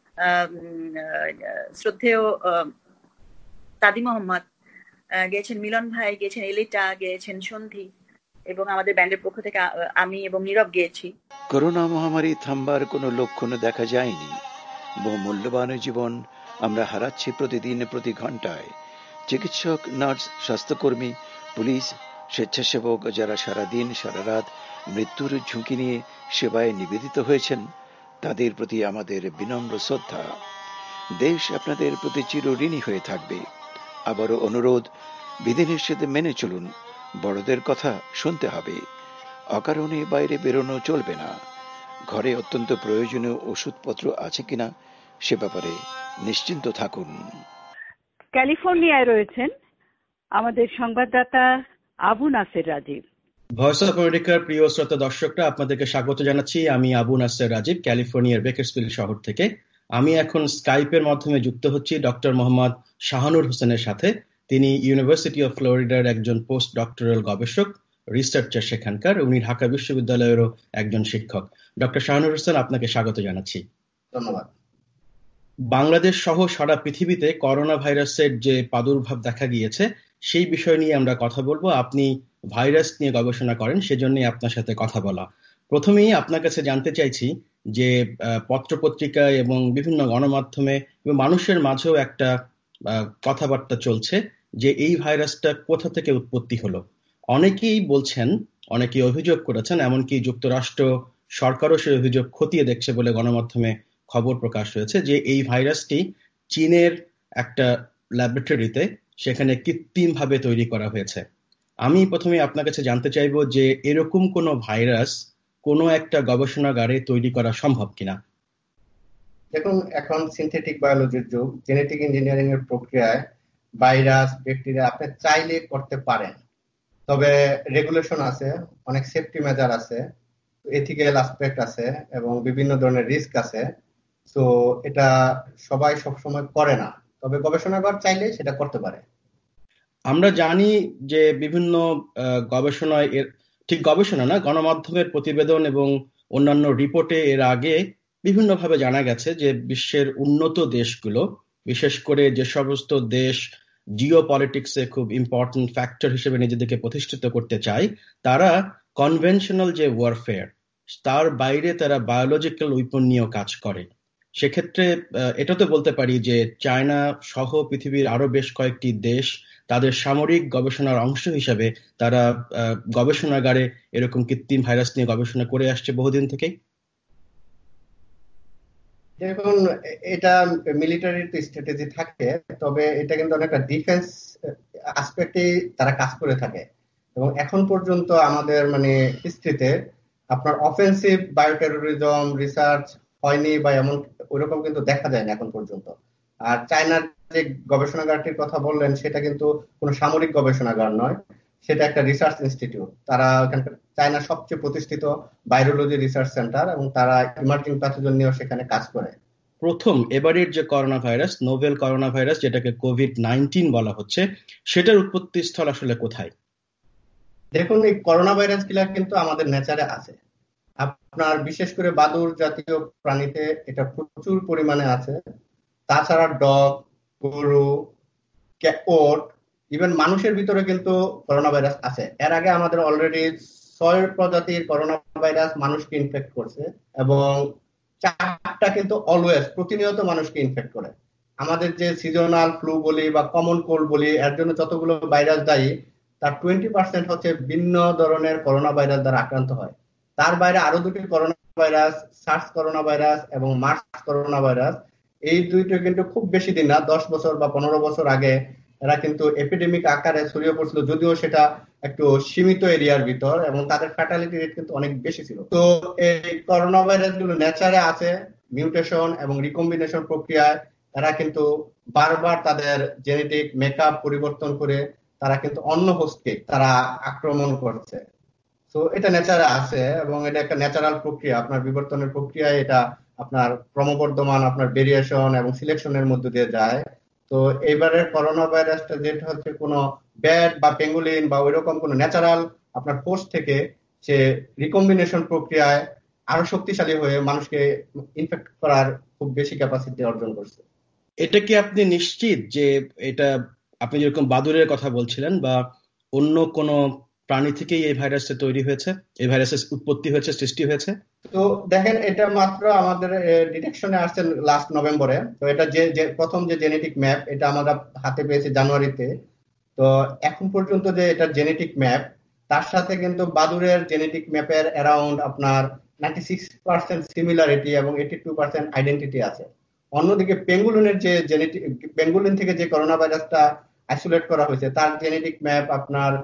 শ্রদ্ধেয় তাদি মোহাম্মদ, গেয়েছেন মিলন ভাই, গেয়েছেন এলিটা, গেয়েছেন সন্ধি, এবং আমাদের ব্যান্ডের পক্ষ থেকে আমি এবং নীরব গেয়েছি। করোনা মহামারী থামবার কোনো লক্ষণ দেখা যায়নি। বহু মূল্যবান জীবন আমরা হারাচ্ছি প্রতিদিন, প্রতি ঘন্টায়। চিকিৎসক, নার্স, স্বাস্থ্যকর্মী, পুলিশ, স্বেচ্ছাসেবক যারা সারাদিন সারা রাত মৃত্যুর ঝুঁকি নিয়ে সেবায় নিবেদিত হয়েছেন, তাদের প্রতি আমাদের বিনম্র শ্রদ্ধা। দেশ আপনাদের প্রতি চিরঋণী হয়ে থাকবে। আবারও অনুরোধ, বিধিনিষেধ মেনে চলুন, বড়দের কথা শুনতে হবে, অকারণে বাইরে বেরোনো চলবে না, ঘরে অত্যন্ত প্রয়োজনীয় ওষুধপত্র আছে কিনা সে ব্যাপারে নিশ্চিন্ত থাকুন। ক্যালিফোর্নিয়ায় রয়েছেন আমাদের সংবাদদাতা আবু নাসের রাজীব। ভয়েস অফ আমেরিকার প্রিয় শ্রোতা দর্শকরা, আপনাদেরকে স্বাগত জানাচ্ছি। আমি আবু নাসের রাজীব, ক্যালিফোর্নিয়ার বেকারসফিল্ড শহর থেকে। আমি এখন স্কাইপের মাধ্যমে যুক্ত হচ্ছি ডক্টর মোহাম্মদ শাহানুর হোসেনের সাথে। তিনি ইউনিভার্সিটি অফ ফ্লোরিডার একজন পোস্ট ডক্টরাল গবেষক, রিসার্চার সেখানকার। উনি ঢাকা বিশ্ববিদ্যালয়েরও একজন শিক্ষক। ডক্টর শাহানুর হোসেন, আপনাকে স্বাগত জানাচ্ছি। ধন্যবাদ। বাংলাদেশ সহ সারা পৃথিবীতে করোনা ভাইরাসের যে প্রাদুর্ভাব দেখা গিয়েছে সেই বিষয় নিয়ে আমরা কথা বলবো। আপনি ভাইরাস নিয়ে গবেষণা করেন, সেজন্যই আপনার সাথে কথা বলা। প্রথমেই আপনার কাছে জানতে চাইছি যে পত্রপত্রিকা এবং বিভিন্ন গণমাধ্যমে এবং মানুষের মাঝেও একটা কথাবার্তা চলছে যে এই ভাইরাসটা কোথা থেকে উৎপত্তি হলো। অনেকেই বলছেন, অনেকেই অভিযোগ করেছেন, এমনকি যুক্তরাষ্ট্র সরকারও সেই অভিযোগ খতিয়ে দেখছে বলে গণমাধ্যমে খবর প্রকাশ হয়েছে যে এই ভাইরাসটি চীনের একটা ল্যাবরেটরিতে সেখানে কৃত্রিমভাবে তৈরি করা হয়েছে। আমি প্রথমে আপনার কাছে জানতে চাইবো যে এরকম কোনো ভাইরাস কোনো একটা গবেষণাগারে তৈরি করা সম্ভব কিনা। দেখুন, এখন সিনথেটিক বায়োলজির যুগ। জেনেটিক ইঞ্জিনিয়ারিং এর প্রক্রিয়ায় ভাইরাস, ব্যাকটেরিয়া আপনি চাইলে করতে পারেন, তবে রেগুলেশন আছে, অনেক সেফটি মেজার আছে, এথিক্যাল অ্যাসপেক্ট আছে এবং বিভিন্ন ধরনের রিস্ক আছে। তো এটা সবাই সবসময় করে না, তবে গবেষণাগার চাইলে সেটা করতে পারে। আমরা জানি যে বিভিন্ন গবেষণায়, ঠিক গবেষণা না, গণমাধ্যমের প্রতিবেদন এবং অন্যান্য রিপোর্টে এর আগে বিভিন্নভাবে জানা গেছে যে বিশ্বের উন্নত দেশগুলো, বিশেষ করে যে সমস্ত দেশ জিও পলিটিক্সে খুব ইম্পর্টেন্ট ফ্যাক্টর হিসেবে নিজেদেরকে প্রতিষ্ঠিত করতে চায়, তারা কনভেনশনাল যে ওয়ারফেয়ার তার বাইরে তারা বায়োলজিক্যাল উইপন নিয়েও কাজ করে। সেক্ষেত্রে এটা তো বলতে পারি যে চায়না সহ পৃথিবীর আরো বেশ কয়েকটি দেশ তাদের সামরিক গবেষণার অংশ হিসাবে তারা গবেষণাগারে এরকম কৃত্রিম ভাইরাস নিয়ে গবেষণা করে আসছে বহুদিন থেকেই। দেখুন, এটা মিলিটারির তো স্ট্র্যাটেজি থাকে, তবে এটা কিন্তু অনেকটা ডিফেন্স অ্যাসপেক্টে তারা কাজ করে থাকে। এবং এখন পর্যন্ত আমাদের হিস্ট্রিতে আপনার অফেন্সিভ বায়োটেরোরিজম রিসার্চ হয়নি বা এমন ওইরকম কিন্তু দেখা যায় না এখন পর্যন্ত। আর চায়নার যে গবেষণাগারটির কথা বললেন সেটা কিন্তু কোনো সামরিক গবেষণাগার নয়, সেটা একটা রিসার্চ ইনস্টিটিউট। তারা ওখানকার চায়নার সবচেয়ে প্রতিষ্ঠিত ভাইরোলজি রিসার্চ সেন্টার এবং তারা ইমার্জিং প্যাথোজেন নিয়েও সেখানে কাজ করে। প্রথম এবারের যে corona virus, novel corona virus, যেটাকে কোভিড-19 বলা হচ্ছে, সেটার উৎপত্তি স্থল আসলে কোথায়? দেখুন, এই করোনা ভাইরাস গুলা কিন্তু আমাদের নেচারে আছে। আপনার বিশেষ করে বাদুড় জাতীয় প্রাণীতে এটা প্রচুর পরিমাণে আছে। তাছাড়া ডগ, গরু, ওট, ইভেন মানুষের ভিতরে কিন্তু করোনা ভাইরাস আছে। এর আগে আমাদের অলরেডি 6 প্রজাতির করোনা ভাইরাস মানুষকে ইনফেক্ট করছে এবং 4টা কিন্তু অলওয়েজ প্রতিনিয়ত মানুষকে ইনফেক্ট করে। আমাদের যে সিজনাল ফ্লু বলি বা কমন কোল্ড বলি, এর জন্য যতগুলো ভাইরাস দায়ী তার 20% হচ্ছে ভিন্ন ধরনের করোনা ভাইরাস দ্বারা আক্রান্ত হয়। তার বাইরে আরো 2টি corona virus, SARS corona virus এবং মার্স করোনা ভাইরাস, এই দুইটা কিন্তু খুব বেশি দিন না, 10 বছর বা 15 বছর আগে এরা কিন্তু এপিডেমিক আকারে ছড়িয়ে পড়ছিল, যদিও সেটা একটু সীমিত এরিয়ার ভিতর এবং তাদের ফ্যাটালিটি রেট কিন্তু অনেক বেশি ছিল। তো এই করোনা ভাইরাস গুলো নেচারে আছে, মিউটেশন এবং রিকম্বিনেশন প্রক্রিয়ায় তারা কিন্তু বারবার তাদের জেনেটিক মেকআপ পরিবর্তন করে তারা কিন্তু অন্য হোস্টকে তারা আক্রমণ করছে। তো এটা নেচারে আছে এবং এটা একটা ন্যাচারাল প্রক্রিয়া। আপনার বিবর্তনের প্রক্রিয়ায় এটা আপনার ক্রমবর্ধমান আপনার ভেরিয়েশন এবং সিলেকশনের মধ্যে দিয়ে যায়। তো এইবারের করোনা ভাইরাসটা যেটা হচ্ছে কোনো ব্যাট বা পেঙ্গুলিন বা ওইরকম কোনো ন্যাচারাল আপনার হোস্ট থেকে সে রিকম্বিনেশন প্রক্রিয়ায় আরো শক্তিশালী হয়ে মানুষকে ইনফেক্ট করার খুব বেশি ক্যাপাসিটি অর্জন করছে। এটা কি আপনি নিশ্চিত যে এটা, আপনি যেরকম বাদুড়ের কথা বলছিলেন, বা অন্য কোনো প্রাণী থেকেই এই ভাইরাসটা তৈরি হয়েছে, এই ভাইরাসের উৎপত্তি হয়েছে, সৃষ্টি হয়েছে? তো দেখেন, এটা মাত্র আমাদের ডিটেকশনে আসছে লাস্ট নভেম্বরে। তো এটা যে প্রথম যে জেনেটিক ম্যাপ, এটা আমরা হাতে পেয়েছি জানুয়ারিতে। তো এখন পর্যন্ত যে এটা জেনেটিক ম্যাপ, তার সাথে কিন্তু বাদুড়ের জেনেটিক ম্যাপের অ্যারাউন্ড আপনার 96% সিমিলারিটি এবং 82% আইডেন্টিটি আছে। অন্যদিকে পেঙ্গুলিনের যে জেনেটিক, পেঙ্গুলিন থেকে যে করোনা ভাইরাসটা আইসোলেট করা হয়েছে তার জেনেটিক ম্যাপ আপনার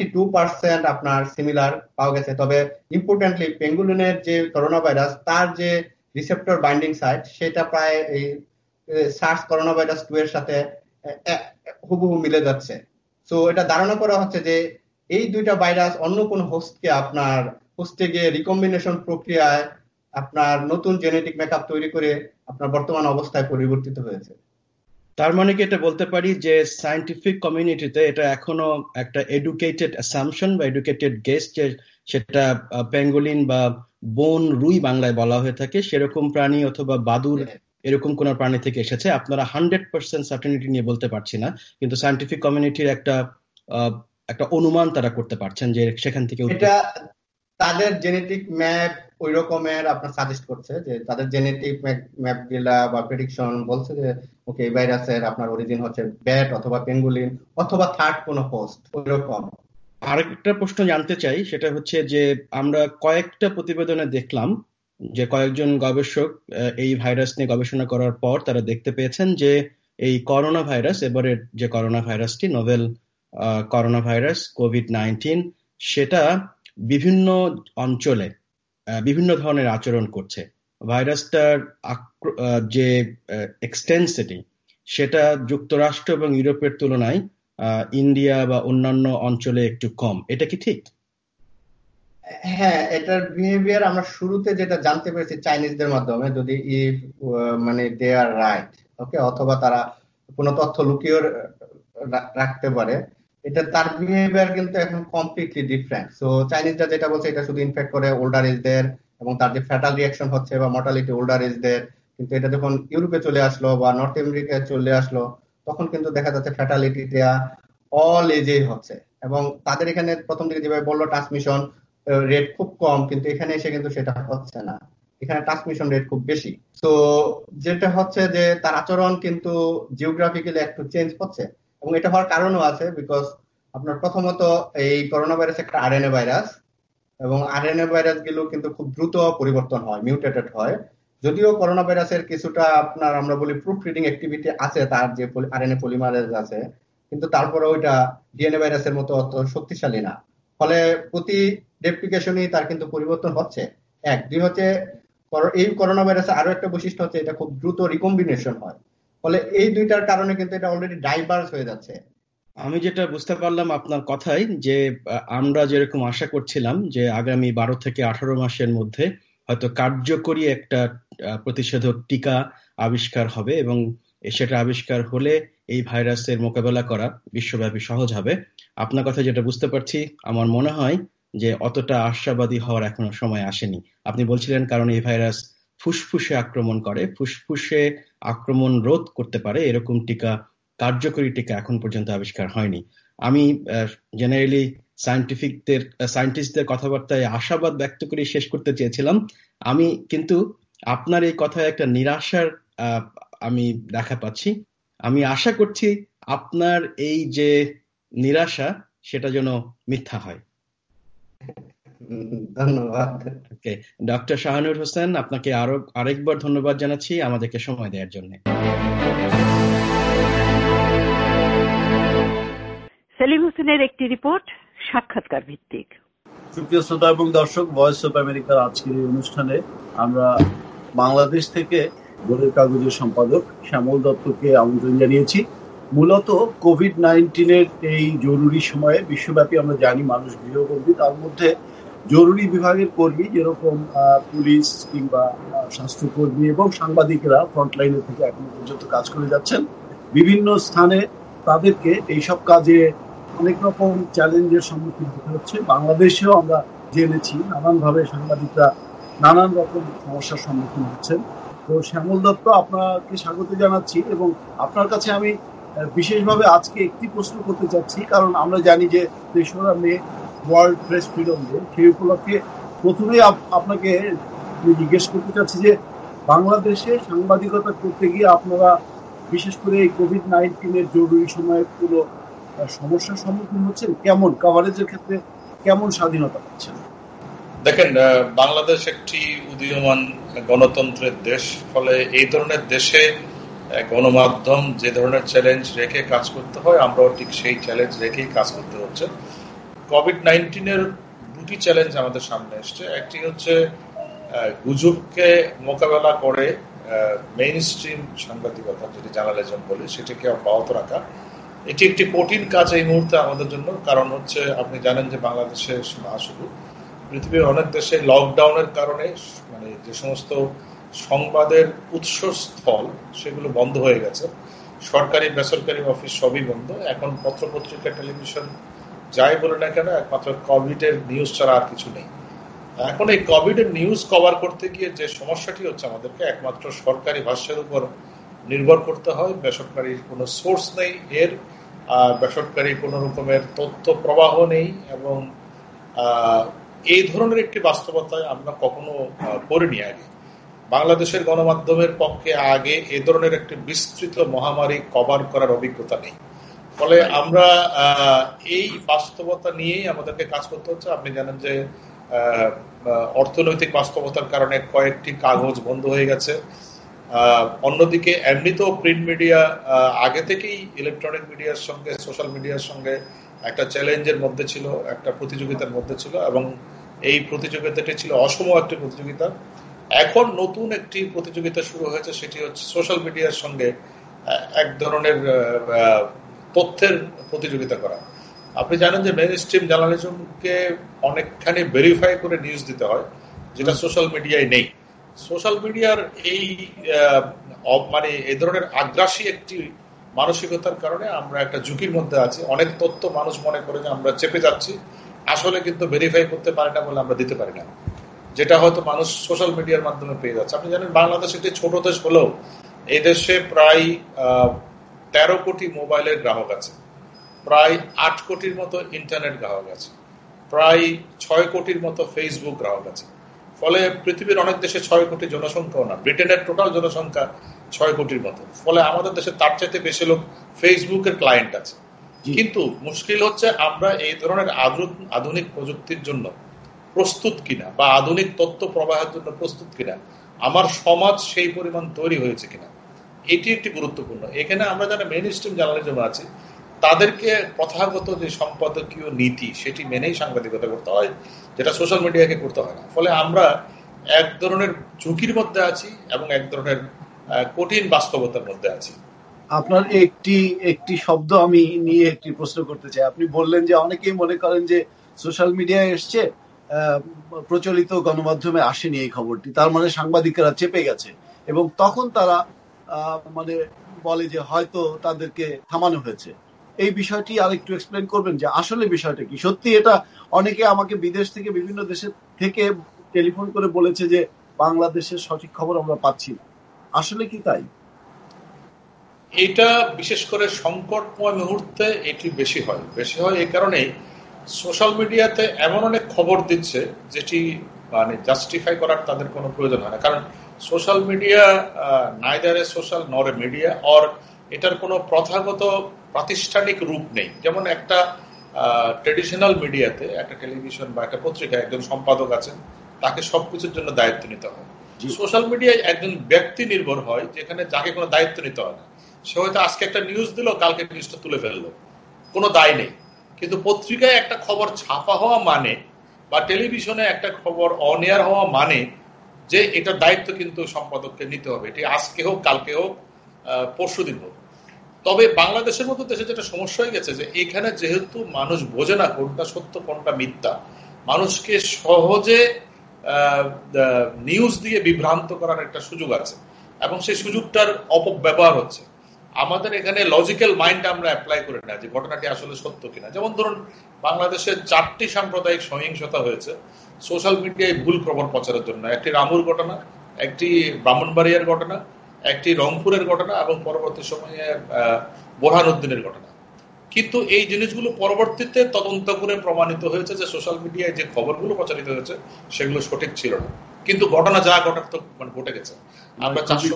92% আপনার সিমিলার পাওয়া গেছে। তবে ইম্পর্টেন্টলি পেঙ্গুলিনের যে করোনা ভাইরাস তার যে রিসেপ্টর বাইন্ডিং সাইট সেটা প্রায় এই সার্স করোনা ভাইরাস 2 এর সাথে হুবহু মিলে যাচ্ছে। সো এটা ধারণা করা হচ্ছে যে এই দুইটা ভাইরাস অন্য কোন হোস্টকে আপনার হোস্টে গিয়ে রিকম্বিনেশন প্রক্রিয়ায় আপনার নতুন জেনেটিক মেকআপ তৈরি করে আপনার বর্তমান অবস্থায় পরিবর্তিত হয়েছে। তার মানে কি এটা বলতে পারি যে সায়েন্টিফিক কমিউনিটিতে এটা এখনো একটা এডুকেটেড অ্যাসাম্পশন বা এডুকেটেড গেস, যে সেটা পেঙ্গুলিন বা বন রুই বাংলায় বলা হয়ে থাকে, সেরকম প্রাণী অথবা বাদুর এরকম কোন প্রাণী থেকে এসেছে। আপনারা 100% সার্টেনিটি নিয়ে বলতে পারছি না, কিন্তু সায়েন্টিফিক কমিউনিটির একটা অনুমান তারা করতে পারছেন যে সেখান থেকে এটা তাদের জেনেটিক ম্যাপ ওই রকমের আপনার সাজেস্ট করছে, যে তাদের জেনেটিক ম্যাপ গুলা বা প্রেডিকশন বলছে যে ওকে এই ভাইরাসের আপনার অরিজিন হচ্ছে ব্যাট অথবা পেঙ্গুলিন অথবা থার্ড কোন হোস্ট ওই রকম। আরেকটা প্রশ্ন জানতে চাই, সেটা হচ্ছে যে আমরা কয়েকটা প্রতিবেদনে দেখলাম যে কয়েকজন গবেষক এই ভাইরাস নিয়ে গবেষণা করার পর তারা দেখতে পেয়েছেন যে এই করোনা ভাইরাস, এবারের যে করোনা ভাইরাসটি নোভেল করোনা ভাইরাস কোভিড-19, সেটা বিভিন্ন অঞ্চলে বিভিন্ন ধরনের আচরণ করছে। ভাইরাসটার যে এক্সটেন্সিটি সেটা যুক্তরাষ্ট্র এবং ইউরোপের তুলনায় ইন্ডিয়া বা অন্যান্য অঞ্চলে একটু কম, এটা কি ঠিক? হ্যাঁ, এটার বিহেভিয়ার আমরা শুরুতে যেটা জানতে পেরেছি চাইনিজদের মাধ্যমে, যদি মানে দে আর রাইট, ওকে, অথবা তারা কোনো তথ্য লুকিয়ে রাখতে পারে, এটা তার বিহেভিয়ার কিন্তু এখন কমপ্লিটলি ডিফারেন্ট। সো চাইনিজরা যেটা বলছে এটা শুধু ইনফেক্ট করে ওল্ডার এজদের, এবং তার যে ফ্যাটাল রিঅ্যাকশন হচ্ছে বা মর্টালিটি ওল্ডার এজদের, কিন্তু এটা যখন ইউরোপে চলে আসলো বা নর্থ আমেরিকায় চলে আসলো তখন কিন্তু দেখা যাচ্ছে ফ্যাটালিটিটা অল এজেই হচ্ছে। এবং তাদের এখানে প্রথম দিকে যেভাবে বললো ট্রান্সমিশন রেট খুব কম, কিন্তু এখানে এসে কিন্তু সেটা হচ্ছে না, এখানে ট্রান্সমিশন রেট খুব বেশি। তো যেটা হচ্ছে যে তার আচরণ কিন্তু জিওগ্রাফিক্যালি একটু চেঞ্জ হচ্ছে, এবং এটা হওয়ার কারণও আছে। বিকজ আপনার প্রথমত এই করোনা ভাইরাস একটা আরএনএ ভাইরাস, এবং আরএনএ ভাইরাস গুলো কিন্তু খুব দ্রুত পরিবর্তন হয়, মিউটেটেড হয়। যদিও করোনা ভাইরাসের কিছুটা আপনার আমরা বলি প্রুফ রিডিং অ্যাক্টিভিটি আছে, তার যে আরএনএ পলিমারেজ আছে, কিন্তু তারপরে ওইটা ডিএনএ ভাইরাসের মতো অত শক্তিশালী না। ফলে প্রতি রেপ্লিকেশনই তার কিন্তু পরিবর্তন হচ্ছে। এক দুই হচ্ছে এই করোনা ভাইরাসের আরো একটা বৈশিষ্ট্য হচ্ছে এটা খুব দ্রুত রিকম্বিনেশন হয়। ফলে এই দুইটার কারণে কিন্তু এটা অলরেডি ডাইভার্স হয়ে যাচ্ছে। আমি যেটা বুঝতে পারলাম আপনার কথাই, যে আমরা যেরকম আশা করছিলাম যে আগামী 12 থেকে 18 মাসের মধ্যে হয়তো কার্যকরী একটা প্রতিষেধক টিকা আবিষ্কার হবে, এবং সেটা আবিষ্কার হলে এই ভাইরাসের মোকাবেলা করা বিশ্বব্যাপী সহজ হবে। আপনার কথা যেটা বুঝতে পারছি, আমার মনে হয় যে অতটা আশাবাদী হওয়ার এখনো সময় আসেনি। আপনি বলছিলেন কারণ এই ভাইরাস ফুসফুসে আক্রমণ করে, ফুসফুসে আক্রমণ রোধ করতে পারে এরকম টিকা, কার্যকরী টিকা এখন পর্যন্ত আবিষ্কার হয়নি। আমি জেনারেলি সায়েন্টিস্টদের কথাবার্তায় আশাবাদ ব্যক্ত করে শেষ করতে চেয়েছিলাম। আমি কিন্তু আপনার এই কথায় একটা নিরাশার আমি দেখা পাচ্ছি। আমি আশা করছি আপনার এই যে নিরাশা সেটা যেন মিথ্যা হয়। ধন্যবাদ। ওকে, ডক্টর শাহানুর হোসেন, আপনাকে আরেকবার ধন্যবাদ জানাচ্ছি আমাদেরকে সময় দেওয়ার জন্য। সেলিম হোসেনের একটি রিপোর্ট, সাক্ষাৎকার ভিত্তিক। সুপ্রিয় শ্রোতা এবং দর্শক, ভয়েস অফ আমেরিকার আজকের এই অনুষ্ঠানে আমরা বাংলাদেশ থেকে দলের কাগজের সম্পাদক শ্যামল দত্তকে আমন্ত্রণ জানিয়েছি। মূলত কোভিড-19 এই জরুরি সময়ে বিশ্বব্যাপী আমরা জানি মানুষ গৃহবন্দী, তার মধ্যে জরুরি বিভাগের কর্মী যেরকম পুলিশ কিংবা স্বাস্থ্যকর্মী এবং সাংবাদিকরা ফ্রন্টলাইনে থেকে এখনো পর্যন্ত কাজ করে যাচ্ছেন বিভিন্ন স্থানে। তাদেরকে এইসব কাজে অনেক রকম চ্যালেঞ্জের সম্মুখীন হতে হচ্ছে। বাংলাদেশেও আমরা জেনেছি নানানভাবে সাংবাদিকরা নানান রকম সমস্যার সম্মুখীন হচ্ছেন। তো শ্যামল দত্ত, আপনাকে স্বাগত জানাচ্ছি, এবং আপনার কাছে আমি বিশেষভাবে আজকে একটি প্রশ্ন করতে চাচ্ছি, কারণ আমরা জানি যে 3রা May world press freedom day, সেই উপলক্ষে প্রথমেই আপনাকে জিজ্ঞেস করতে চাচ্ছি যে বাংলাদেশে সাংবাদিকতা করতে গিয়ে আপনারা বিশেষ করে এই কোভিড-19 জরুরি সময়ে কোনো সমস্যার সম্মুখীন হচ্ছেন? কেমন কভারেজের ক্ষেত্রে কেমন স্বাধীনতা পাচ্ছেন? দেখেন, বাংলাদেশ একটি উদীয়মান গণতন্ত্রের দেশ, ফলে এই ধরনের দেশে গণমাধ্যম যে ধরনের চ্যালেঞ্জ রেখে কাজ করতে হয়, আমরাও ঠিক সেই চ্যালেঞ্জ রেখেই কাজ করতে হচ্ছে। কোভিড-19 দুটি চ্যালেঞ্জ আমাদের সামনে এসছে। একটি হচ্ছে গুজবকে মোকাবেলা করে মেইন স্ট্রিম সাংবাদিকতা, যেটি জার্নালিজম বলি, সেটিকে অব্যাহত রাখা। এটি একটি কঠিন কাজ এই মুহূর্তে আমাদের জন্য, কারণ হচ্ছে আপনি জানেন যে বাংলাদেশে না শুধু পৃথিবীর অনেক দেশে লকডাউনের কারণে মানে যে সমস্ত সংবাদের উৎসস্থল সেগুলো বন্ধ হয়ে গেছে। সরকারি বেসরকারি অফিস সবই বন্ধ। এখন পত্রপত্রিকা টেলিভিশন যাই বলে না কেন একমাত্র কোভিডের নিউজ ছাড়া আর কিছু নেই। এখন এই কোভিডের নিউজ কভার করতে গিয়ে যে সমস্যাটি হচ্ছে আমাদেরকে একমাত্র সরকারি ভাষ্যের উপর নির্ভর করতে হয়। বেসরকারি কোনো সোর্স নেই এর, বেসরকারি কোনো রকমের তথ্য প্রবাহ নেই, এবং এই ধরনের একটি বাস্তবতায় আমরা কখনো পড়িনি আগে। বাংলাদেশের গণমাধ্যমের পক্ষে আগে এ ধরনের একটি বিস্তৃত মহামারী কভার করার অভিজ্ঞতা নেই। ফলে আমরা এই বাস্তবতা নিয়েই আমাদেরকে কাজ করতে হচ্ছে। আপনি জানেন যে অর্থনৈতিক বাস্তবতার কারণে কয়েকটি কাগজ বন্ধ হয়ে গেছে। অন্যদিকে এমনিতেও প্রিন্ট মিডিয়া আগে থেকেই ইলেকট্রনিক মিডিয়ার সঙ্গে সোশ্যাল মিডিয়ার সঙ্গে একটা চ্যালেঞ্জের মধ্যে ছিল, একটা প্রতিযোগিতার মধ্যে ছিল, এবং এই প্রতিযোগিতাটি ছিল অসম একটি প্রতিযোগিতা। এখন নতুন একটি প্রতিযোগিতা শুরু হয়েছে, সেটি হচ্ছে সোশ্যাল মিডিয়ার সঙ্গে এক ধরনের তথ্যের প্রতিযোগিতা করা। আপনি জানেন যে মেইন স্ট্রিম জার্নালিজমকে অনেকখানি ভেরিফাই করে নিউজ দিতে হয়, যেটা সোশ্যাল মিডিয়ায় নেই। সোশ্যাল মিডিয়ার এই মানে এই ধরনের আগ্রাসী একটি মানসিকতার কারণে আমরা একটা ঝুঁকির মধ্যে আছি। অনেক তথ্য মানুষ মনে করে যে আমরা চেপে যাচ্ছি, আসলে কিন্তু ভেরিফাই করতে পারি না বলে আমরা দিতে পারি না, যেটা হয়তো মানুষ সোশ্যাল মিডিয়ার মাধ্যমে পেয়ে যাচ্ছে। আপনি জানেন বাংলাদেশ একটি ছোট দেশ হলেও এই দেশে প্রায় 13 কোটি মোবাইলের গ্রাহক আছে, প্রায় 8 কোটির মতো ইন্টারনেট গ্রাহক আছে, প্রায় 6 কোটির মতো ফেসবুক গ্রাহক আছে। ফলে পৃথিবীর অনেক দেশে 6 কোটি জনসংখ্যাও না, ব্রিটেনের টোটাল জনসংখ্যা 6 কোটির মতো। ফলে আমাদের দেশে তার চাইতে বেশি লোক ফেসবুকের ক্লায়েন্ট আছে। কিন্তু মুশকিল হচ্ছে আমরা এই ধরনের আধুনিক প্রযুক্তির জন্য প্রস্তুত কিনা, বা আধুনিক তথ্য প্রবাহের জন্য প্রস্তুত কিনা, আমার সমাজ সেই পরিমাণ তৈরি হয়েছে কিনা, এটি একটি গুরুত্বপূর্ণ। এখানে আমরা যারা মেইন স্ট্রিম জার্নালিজম আছি তাদেরকে প্রথাগত যে সম্পাদকীয় নীতি সেটি মেনেই সাংবাদিকতা করতে হয়, যেটা সোশ্যাল মিডিয়াকে করতে হয় না। ফলে আমরা এক ধরনের ঝুঁকির মধ্যে আছি এবং এক ধরনের কঠিন বাস্তবতার মধ্যে আছি। আপনার একটি শব্দ আমি নিয়ে একটি প্রশ্ন করতে চাই। আপনি বললেন যে অনেকেই মনে করেন যে সোশ্যাল মিডিয়ায় এসছে, প্রচলিত গণমাধ্যমে আসেনি এই খবরটি, তার মানে সাংবাদিকেরা চেপে গেছে, এবং তখন তারা মানে বলে যে হয়তো তাদেরকে থামানো হয়েছে। এই বিষয়টি আর একটু এক্সপ্লেন করবেন যে আসলে বিষয়টা কি? সত্যি এটা অনেকে আমাকে বিদেশ থেকে বিভিন্ন দেশের থেকে টেলিফোন করে বলেছে যে বাংলাদেশের সঠিক খবর আমরা পাচ্ছি না, আসলে কি তাই? এটা বিশেষ করে সংকটময় মুহূর্তে এটি বেশি হয় এই কারণেই সোশ্যাল মিডিয়াতে এমন অনেক খবর দিচ্ছে যেটি মানে জাস্টিফাই করার তাদের কোনো প্রয়োজন হয় না। কারণ social media neither a social nor a media, or এটার কোনো প্রথাগত প্রাতিষ্ঠানিক রূপ নেই। যেমন একটা ট্রেডিশনাল মিডিয়াতে একটা টেলিভিশন বা একটা পত্রিকায় একজন সম্পাদক আছেন, তাকে সবকিছুর জন্য দায়িত্ব নিতে হয়। সোশ্যাল মিডিয়ায় একজন ব্যক্তি নির্ভর হয়, যেখানে যাকে কোনো দায়িত্ব নিতে হয় না। সে হয়তো আজকে একটা নিউজ দিল, কালকে নিউজটা তুলে ফেললো, কোনো দায় নেই। কিন্তু পত্রিকায় একটা খবর ছাপা হওয়া মানে, বা টেলিভিশনে একটা খবর অন এয়ার হওয়া মানে যে এটার দায়িত্ব কিন্তু সম্পাদককে নিতে হবে, এটি আজকে হোক, কালকে হোক, পরশুদিন হোক। তবে বাংলাদেশের মতো দেশে যেটা সমস্যা হয়ে গেছে যে এখানে যেহেতু মানুষ বোঝে না কোনটা সত্য কোনটা মিথ্যা, মানুষকে সহজে নিউজ দিয়ে বিভ্রান্ত করার একটা সুযোগ আছে, এবং সেই সুযোগটার অপব্যবহার হচ্ছে। আমাদের এখানে লজিক্যাল মাইন্ড আমরা অ্যাপ্লাই করি না যে ঘটনাটি আসলে সত্য কিনা। যেমন ধরুন বাংলাদেশে 4টি সাম্প্রদায়িক সহিংসতা হয়েছে সোশ্যাল মিডিয়ায় ভুল খবর প্রচারের জন্য। একটি রামুর ঘটনা, একটি ব্রাহ্মণবাড়িয়ার ঘটনা, একটি রংপুরের ঘটনা, এবং পরবর্তী সময়ে বোরহানউদ্দিনের ঘটনা। কিন্তু এই জিনিসগুলো পরবর্তীতে তদন্ত করে প্রমাণিত হয়েছে যে সোশ্যাল মিডিয়ায় যে খবরগুলো প্রচারিত হয়েছে সেগুলো সঠিক ছিল না। কিন্তু ঘটনা যা ঘটার তো মানে ঘটে গেছে। আমরা 400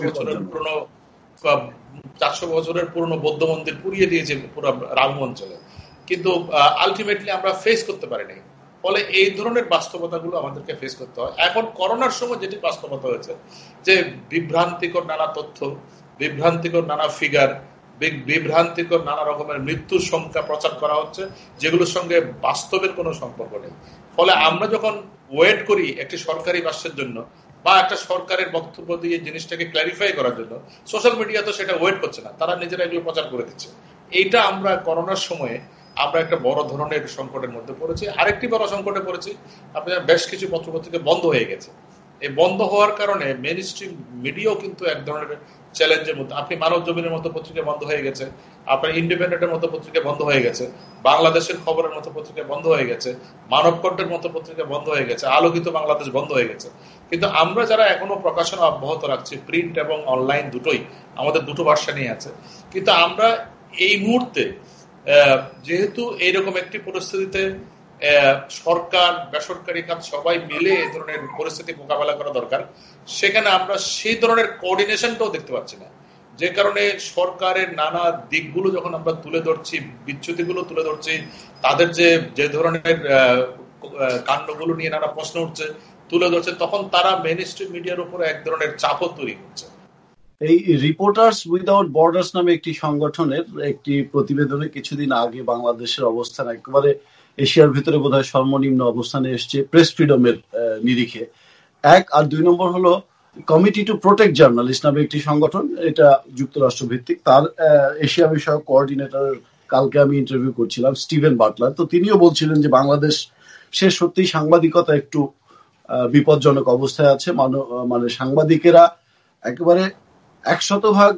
বছরের পুরনো বৌদ্ধ মন্দির পুড়িয়ে দিয়েছে পুরো রাম অঞ্চলে, কিন্তু আলটিমেটলি আমরা ফেস করতে পারিনি। ফলে এই ধরনের বাস্তবতাগুলো আমাদেরকে ফেস করতে হয়। এখন করোনার সময় যেটি বাস্তবতা হয়েছে যে বিভ্রান্তিকর নানা তথ্য, বিভ্রান্তিকর নানা ফিগার, বিভ্রান্তিকর নানা রকমের মৃত্যুর সংখ্যা প্রচার করা হচ্ছে, যেগুলোর সঙ্গে বাস্তবের কোনো সম্পর্ক নেই। ফলে আমরা যখন ওয়েট করি একটি সরকারি ভাষ্যের জন্য বা একটা সরকারের বক্তব্য দিয়ে জিনিসটাকে ক্ল্যারিফাই করার জন্য, সোশ্যাল মিডিয়া তো সেটা ওয়েট করছে না, তারা নিজেরা এগুলো প্রচার করে দিচ্ছে। এইটা আমরা করোনার সময়ে আমরা একটা বড় ধরনের সংকটের মধ্যে পড়েছি। আরেকটি বড় সংকটে পড়েছি, আপনার বেশ কিছু পত্রপত্রিকা বন্ধ হয়ে গেছে। এই বন্ধ হওয়ার কারণে মেইন স্ট্রিম মিডিয়াও কিন্তু এক ধরনের চ্যালেঞ্জের মধ্যে। আপনি মানব জমিনের মতো পত্রিকা বন্ধ হয়ে গেছে, আপনার ইন্ডিপেন্ডেন্টের মতো পত্রিকা বন্ধ হয়ে গেছে, বাংলাদেশের খবরের মতো পত্রিকা বন্ধ হয়ে গেছে, মানব কণ্ঠের মতো পত্রিকা বন্ধ হয়ে গেছে, আলোকিত বাংলাদেশ বন্ধ হয়ে গেছে। কিন্তু আমরা যারা এখনো প্রকাশনা অব্যাহত রাখছি, প্রিন্ট এবং অনলাইন দুটোই, আমাদের দুটো ভার্সন নিয়ে আছে, কিন্তু আমরা এই মুহূর্তে যেহেতু এইরকম একটি পরিস্থিতিতে সরকার বেসরকারি খাত সবাই মিলে এই ধরনের পরিস্থিতি মোকাবেলা করা দরকার, সেখানে আমরা সেই ধরনের কোঅর্ডিনেশনটাও দেখতে পাচ্ছি না। যে কারণে সরকারের নানা দিকগুলো যখন আমরা তুলে ধরছি, বিচ্যুতিগুলো তুলে ধরছি, তাদের যে ধরনের কাণ্ডগুলো নিয়ে নানা প্রশ্ন উঠছে তুলে ধরছে, তখন তারা মেইন স্ট্রিম মিডিয়ার উপরে এক ধরনের চাপও তৈরি করছে। এই রিপোর্টার্স উইদাউট বর্ডার্স নামে একটি সংগঠনের একটি প্রতিবেদনে কিছুদিন আগে বাংলাদেশের অবস্থান একেবারে এশিয়ার ভিতরে বোধহয় সর্বনিম্ন অবস্থানে এসছে প্রেস ফ্রিডমের নিরিখে। এক, আর দুই নম্বর হলো কমিটি টু প্রোটেক্ট জার্নালিস্ট নামে একটি সংগঠন, এটা যুক্তরাষ্ট্র ভিত্তিক। তার এশিয়া বিষয়ক কোঅর্ডিনেটর কালকে আমি ইন্টারভিউ করছিলাম, স্টিভেন বাটলার। তো তিনিও বলছিলেন যে বাংলাদেশ সে সত্যি সাংবাদিকতা একটু বিপজ্জনক অবস্থায় আছে। মানে সাংবাদিকেরা একেবারে 100%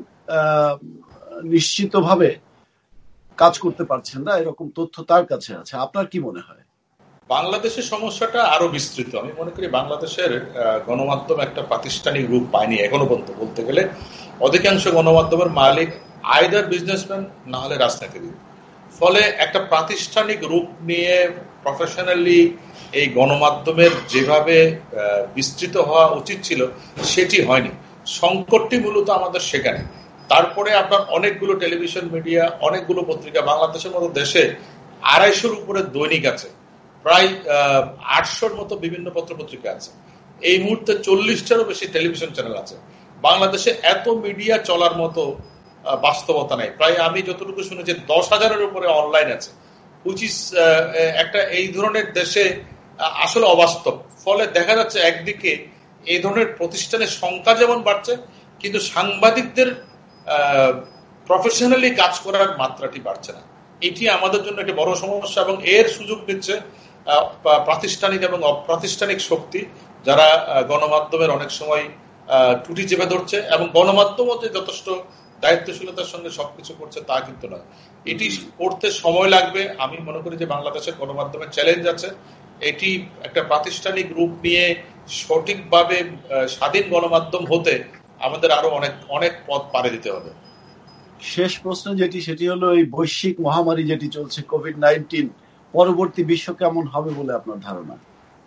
নিশ্চিতভাবে কাজ করতে পারছেন না, এরকম তথ্য তার কাছে আছে। আপনার কি মনে হয়? বাংলাদেশের সমস্যাটা আরো বিস্তৃত। আমি মনে করি বাংলাদেশের গণমাধ্যম একটা প্রাতিষ্ঠানিক রূপ পায়নি এখনো পর্যন্ত। বলতে গেলে অধিকাংশ গণমাধ্যমের মালিক আইদার বিজনেসম্যান না হলে রাজনীতিবিদ। ফলে একটা প্রাতিষ্ঠানিক রূপ নিয়ে প্রফেশনালি এই গণমাধ্যমের যেভাবে বিস্তৃত হওয়া উচিত ছিল সেটি হয়নি। সংকটটি মূলত আমাদের সেখানে। তারপরে আপনার অনেকগুলো টেলিভিশন মিডিয়া, অনেকগুলো পত্রিকা, বাংলাদেশের মতো দেশে 250-র উপরে দৈনিক আছে, প্রায় 800-র মতো বিভিন্ন পত্রপত্রিকা আছে। এই মুহূর্তে 40টারও বেশি টেলিভিশন চ্যানেল আছে। বাংলাদেশে এত মিডিয়া চলার মতো বাস্তবতা নাই। প্রায় আমি যতটুকু শুনেছি 10,000-এর উপরে অনলাইন আছে, হুইচ ইজ একটা এই ধরনের দেশে আসলে অবাস্তব। ফলে দেখা যাচ্ছে একদিকে এই ধরনের প্রতিষ্ঠানের সংখ্যা যেমন বাড়ছে, কিন্তু সাংবাদিকদের প্রফেশনালি কাজ করার মাত্রাটি বাড়ছে না। এটি আমাদের জন্য একটি বড় সমস্যা এবং এর সুযোগ দিচ্ছে প্রাতিষ্ঠানিক এবং অপ্রাতিষ্ঠানিক শক্তি, যারা গণমাধ্যমের অনেক সময় টুটি চেপে ধরছে। এবং গণমাধ্যমও যে যথেষ্ট দায়িত্বশীলতার সঙ্গে সবকিছু করছে তা কিন্তু নয়। এটি করতে সময় লাগবে। আমি মনে করি যে বাংলাদেশের গণমাধ্যমের চ্যালেঞ্জ আছে। এটি একটা প্রাতিষ্ঠানিক রূপ নিয়ে সঠিকভাবে স্বাধীন গণমাধ্যম হতে আমাদের আরো অনেক অনেক পথ পাড়ি দিতে হবে। শেষ প্রশ্ন যেটি, সেটি হলো এই বৈশ্বিক মহামারী যেটি চলছে কোভিড-19, পরবর্তী বিশ্ব কেমন হবে বলে আপনার ধারণা?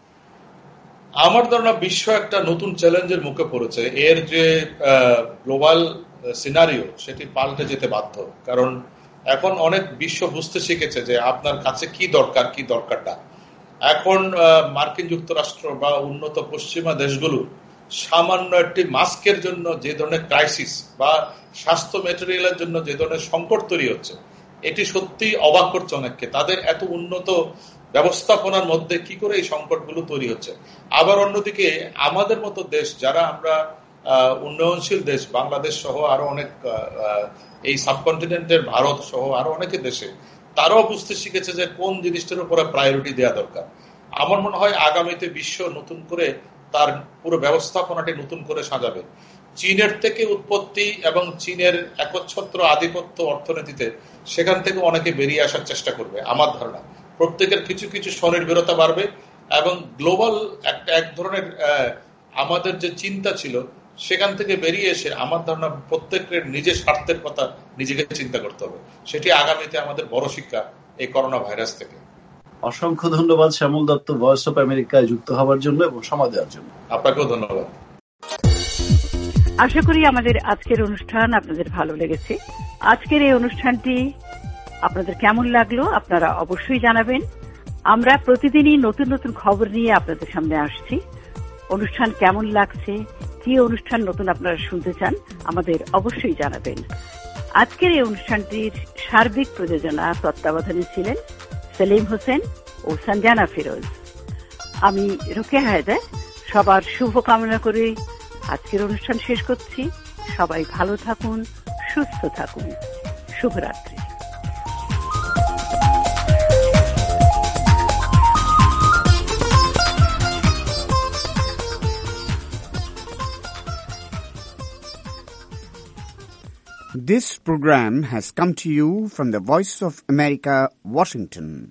আমার ধারণা বিশ্ব একটা নতুন চ্যালেঞ্জের মুখে পড়েছে। এর যে গ্লোবাল সিনারিও সেটি পাল্টে যেতে বাধ্য। কারণ এখন অনেক বিশ্ব বুঝতে শিখেছে যে আপনার কাছে কি দরকার, কি দরকারটা। এখন মার্কিন যুক্তরাষ্ট্র বা উন্নত পশ্চিমা দেশগুলো সামান্য একটি মাস্কের জন্য যে ধরনের ক্রাইসিস বা স্বাস্থ্য ম্যাটেরিয়ালের জন্য যে ধরনের সংকট তৈরি হচ্ছে, এটি সত্যি অবাক করছে অনেককে। তাদের এত উন্নত ব্যবস্থাপনার মধ্যে কি করে এই সংকটগুলো তৈরি হচ্ছে। আবার অন্যদিকে আমাদের মতো দেশ, যারা আমরা উন্নয়নশীল দেশ, বাংলাদেশ সহ আরো অনেক, এই সাবকন্টিনেন্টের ভারত সহ আরো অনেকে দেশে, তারাও বুঝতে শিখেছে যে কোন জিনিসটার উপরে প্রায়োরিটি দেওয়া দরকার। আমার মনে হয় আগামীতে বিশ্ব নতুন করে তার পুরো ব্যবস্থাপনাটি নতুন করে সাজাবে। চীনের থেকে উৎপত্তি এবং চীনের একচ্ছত্র আধিপত্য অর্থনীতিতে, সেখান থেকে অনেকে বেরিয়ে আসার চেষ্টা করবে। আমার ধারণা প্রত্যেকের কিছু কিছু স্বনির্ভরতা বাড়বে এবং গ্লোবাল এক ধরনের আমাদের যে চিন্তা ছিল সেখান থেকে বেরিয়ে এসে আমার ধারণা প্রত্যেকের নিজের স্বার্থের কথা নিজেকে চিন্তা করতে হবে। সেটি আগামীতে আমাদের বড় শিক্ষা এই করোনা ভাইরাস থেকে। অসংখ্য ধন্যবাদ শ্যামল দত্ত, ভয়েস অফ আমেরিকায় যুক্ত হওয়ার জন্য এবং সময় দেওয়ার জন্য। আপনাকেও ধন্যবাদ। আশা করি আমাদের আজকের অনুষ্ঠান আপনাদের ভালো লেগেছে। আজকের এই অনুষ্ঠানটি আপনাদের কেমন লাগলো আপনারা অবশ্যই জানাবেন। আমরা প্রতিদিনই নতুন নতুন খবর নিয়ে আপনাদের সামনে আসছি। অনুষ্ঠান কেমন লাগছে, কি অনুষ্ঠান নতুন আপনারা শুনতে চান, আমাদের অবশ্যই জানাবেন। আজকের এই অনুষ্ঠানটির সার্বিক প্রযোজনা তত্ত্বাবধানে ছিলেন সেলিম হোসেন ও সঞ্জানা ফিরোজ। আমি রোকেয়া হায়দার সবার শুভ কামনা করে আজকের অনুষ্ঠান শেষ করছি। সবাই ভালো থাকুন, সুস্থ থাকুন। শুভরাত্রি। This program has come to you from the Voice of America, Washington.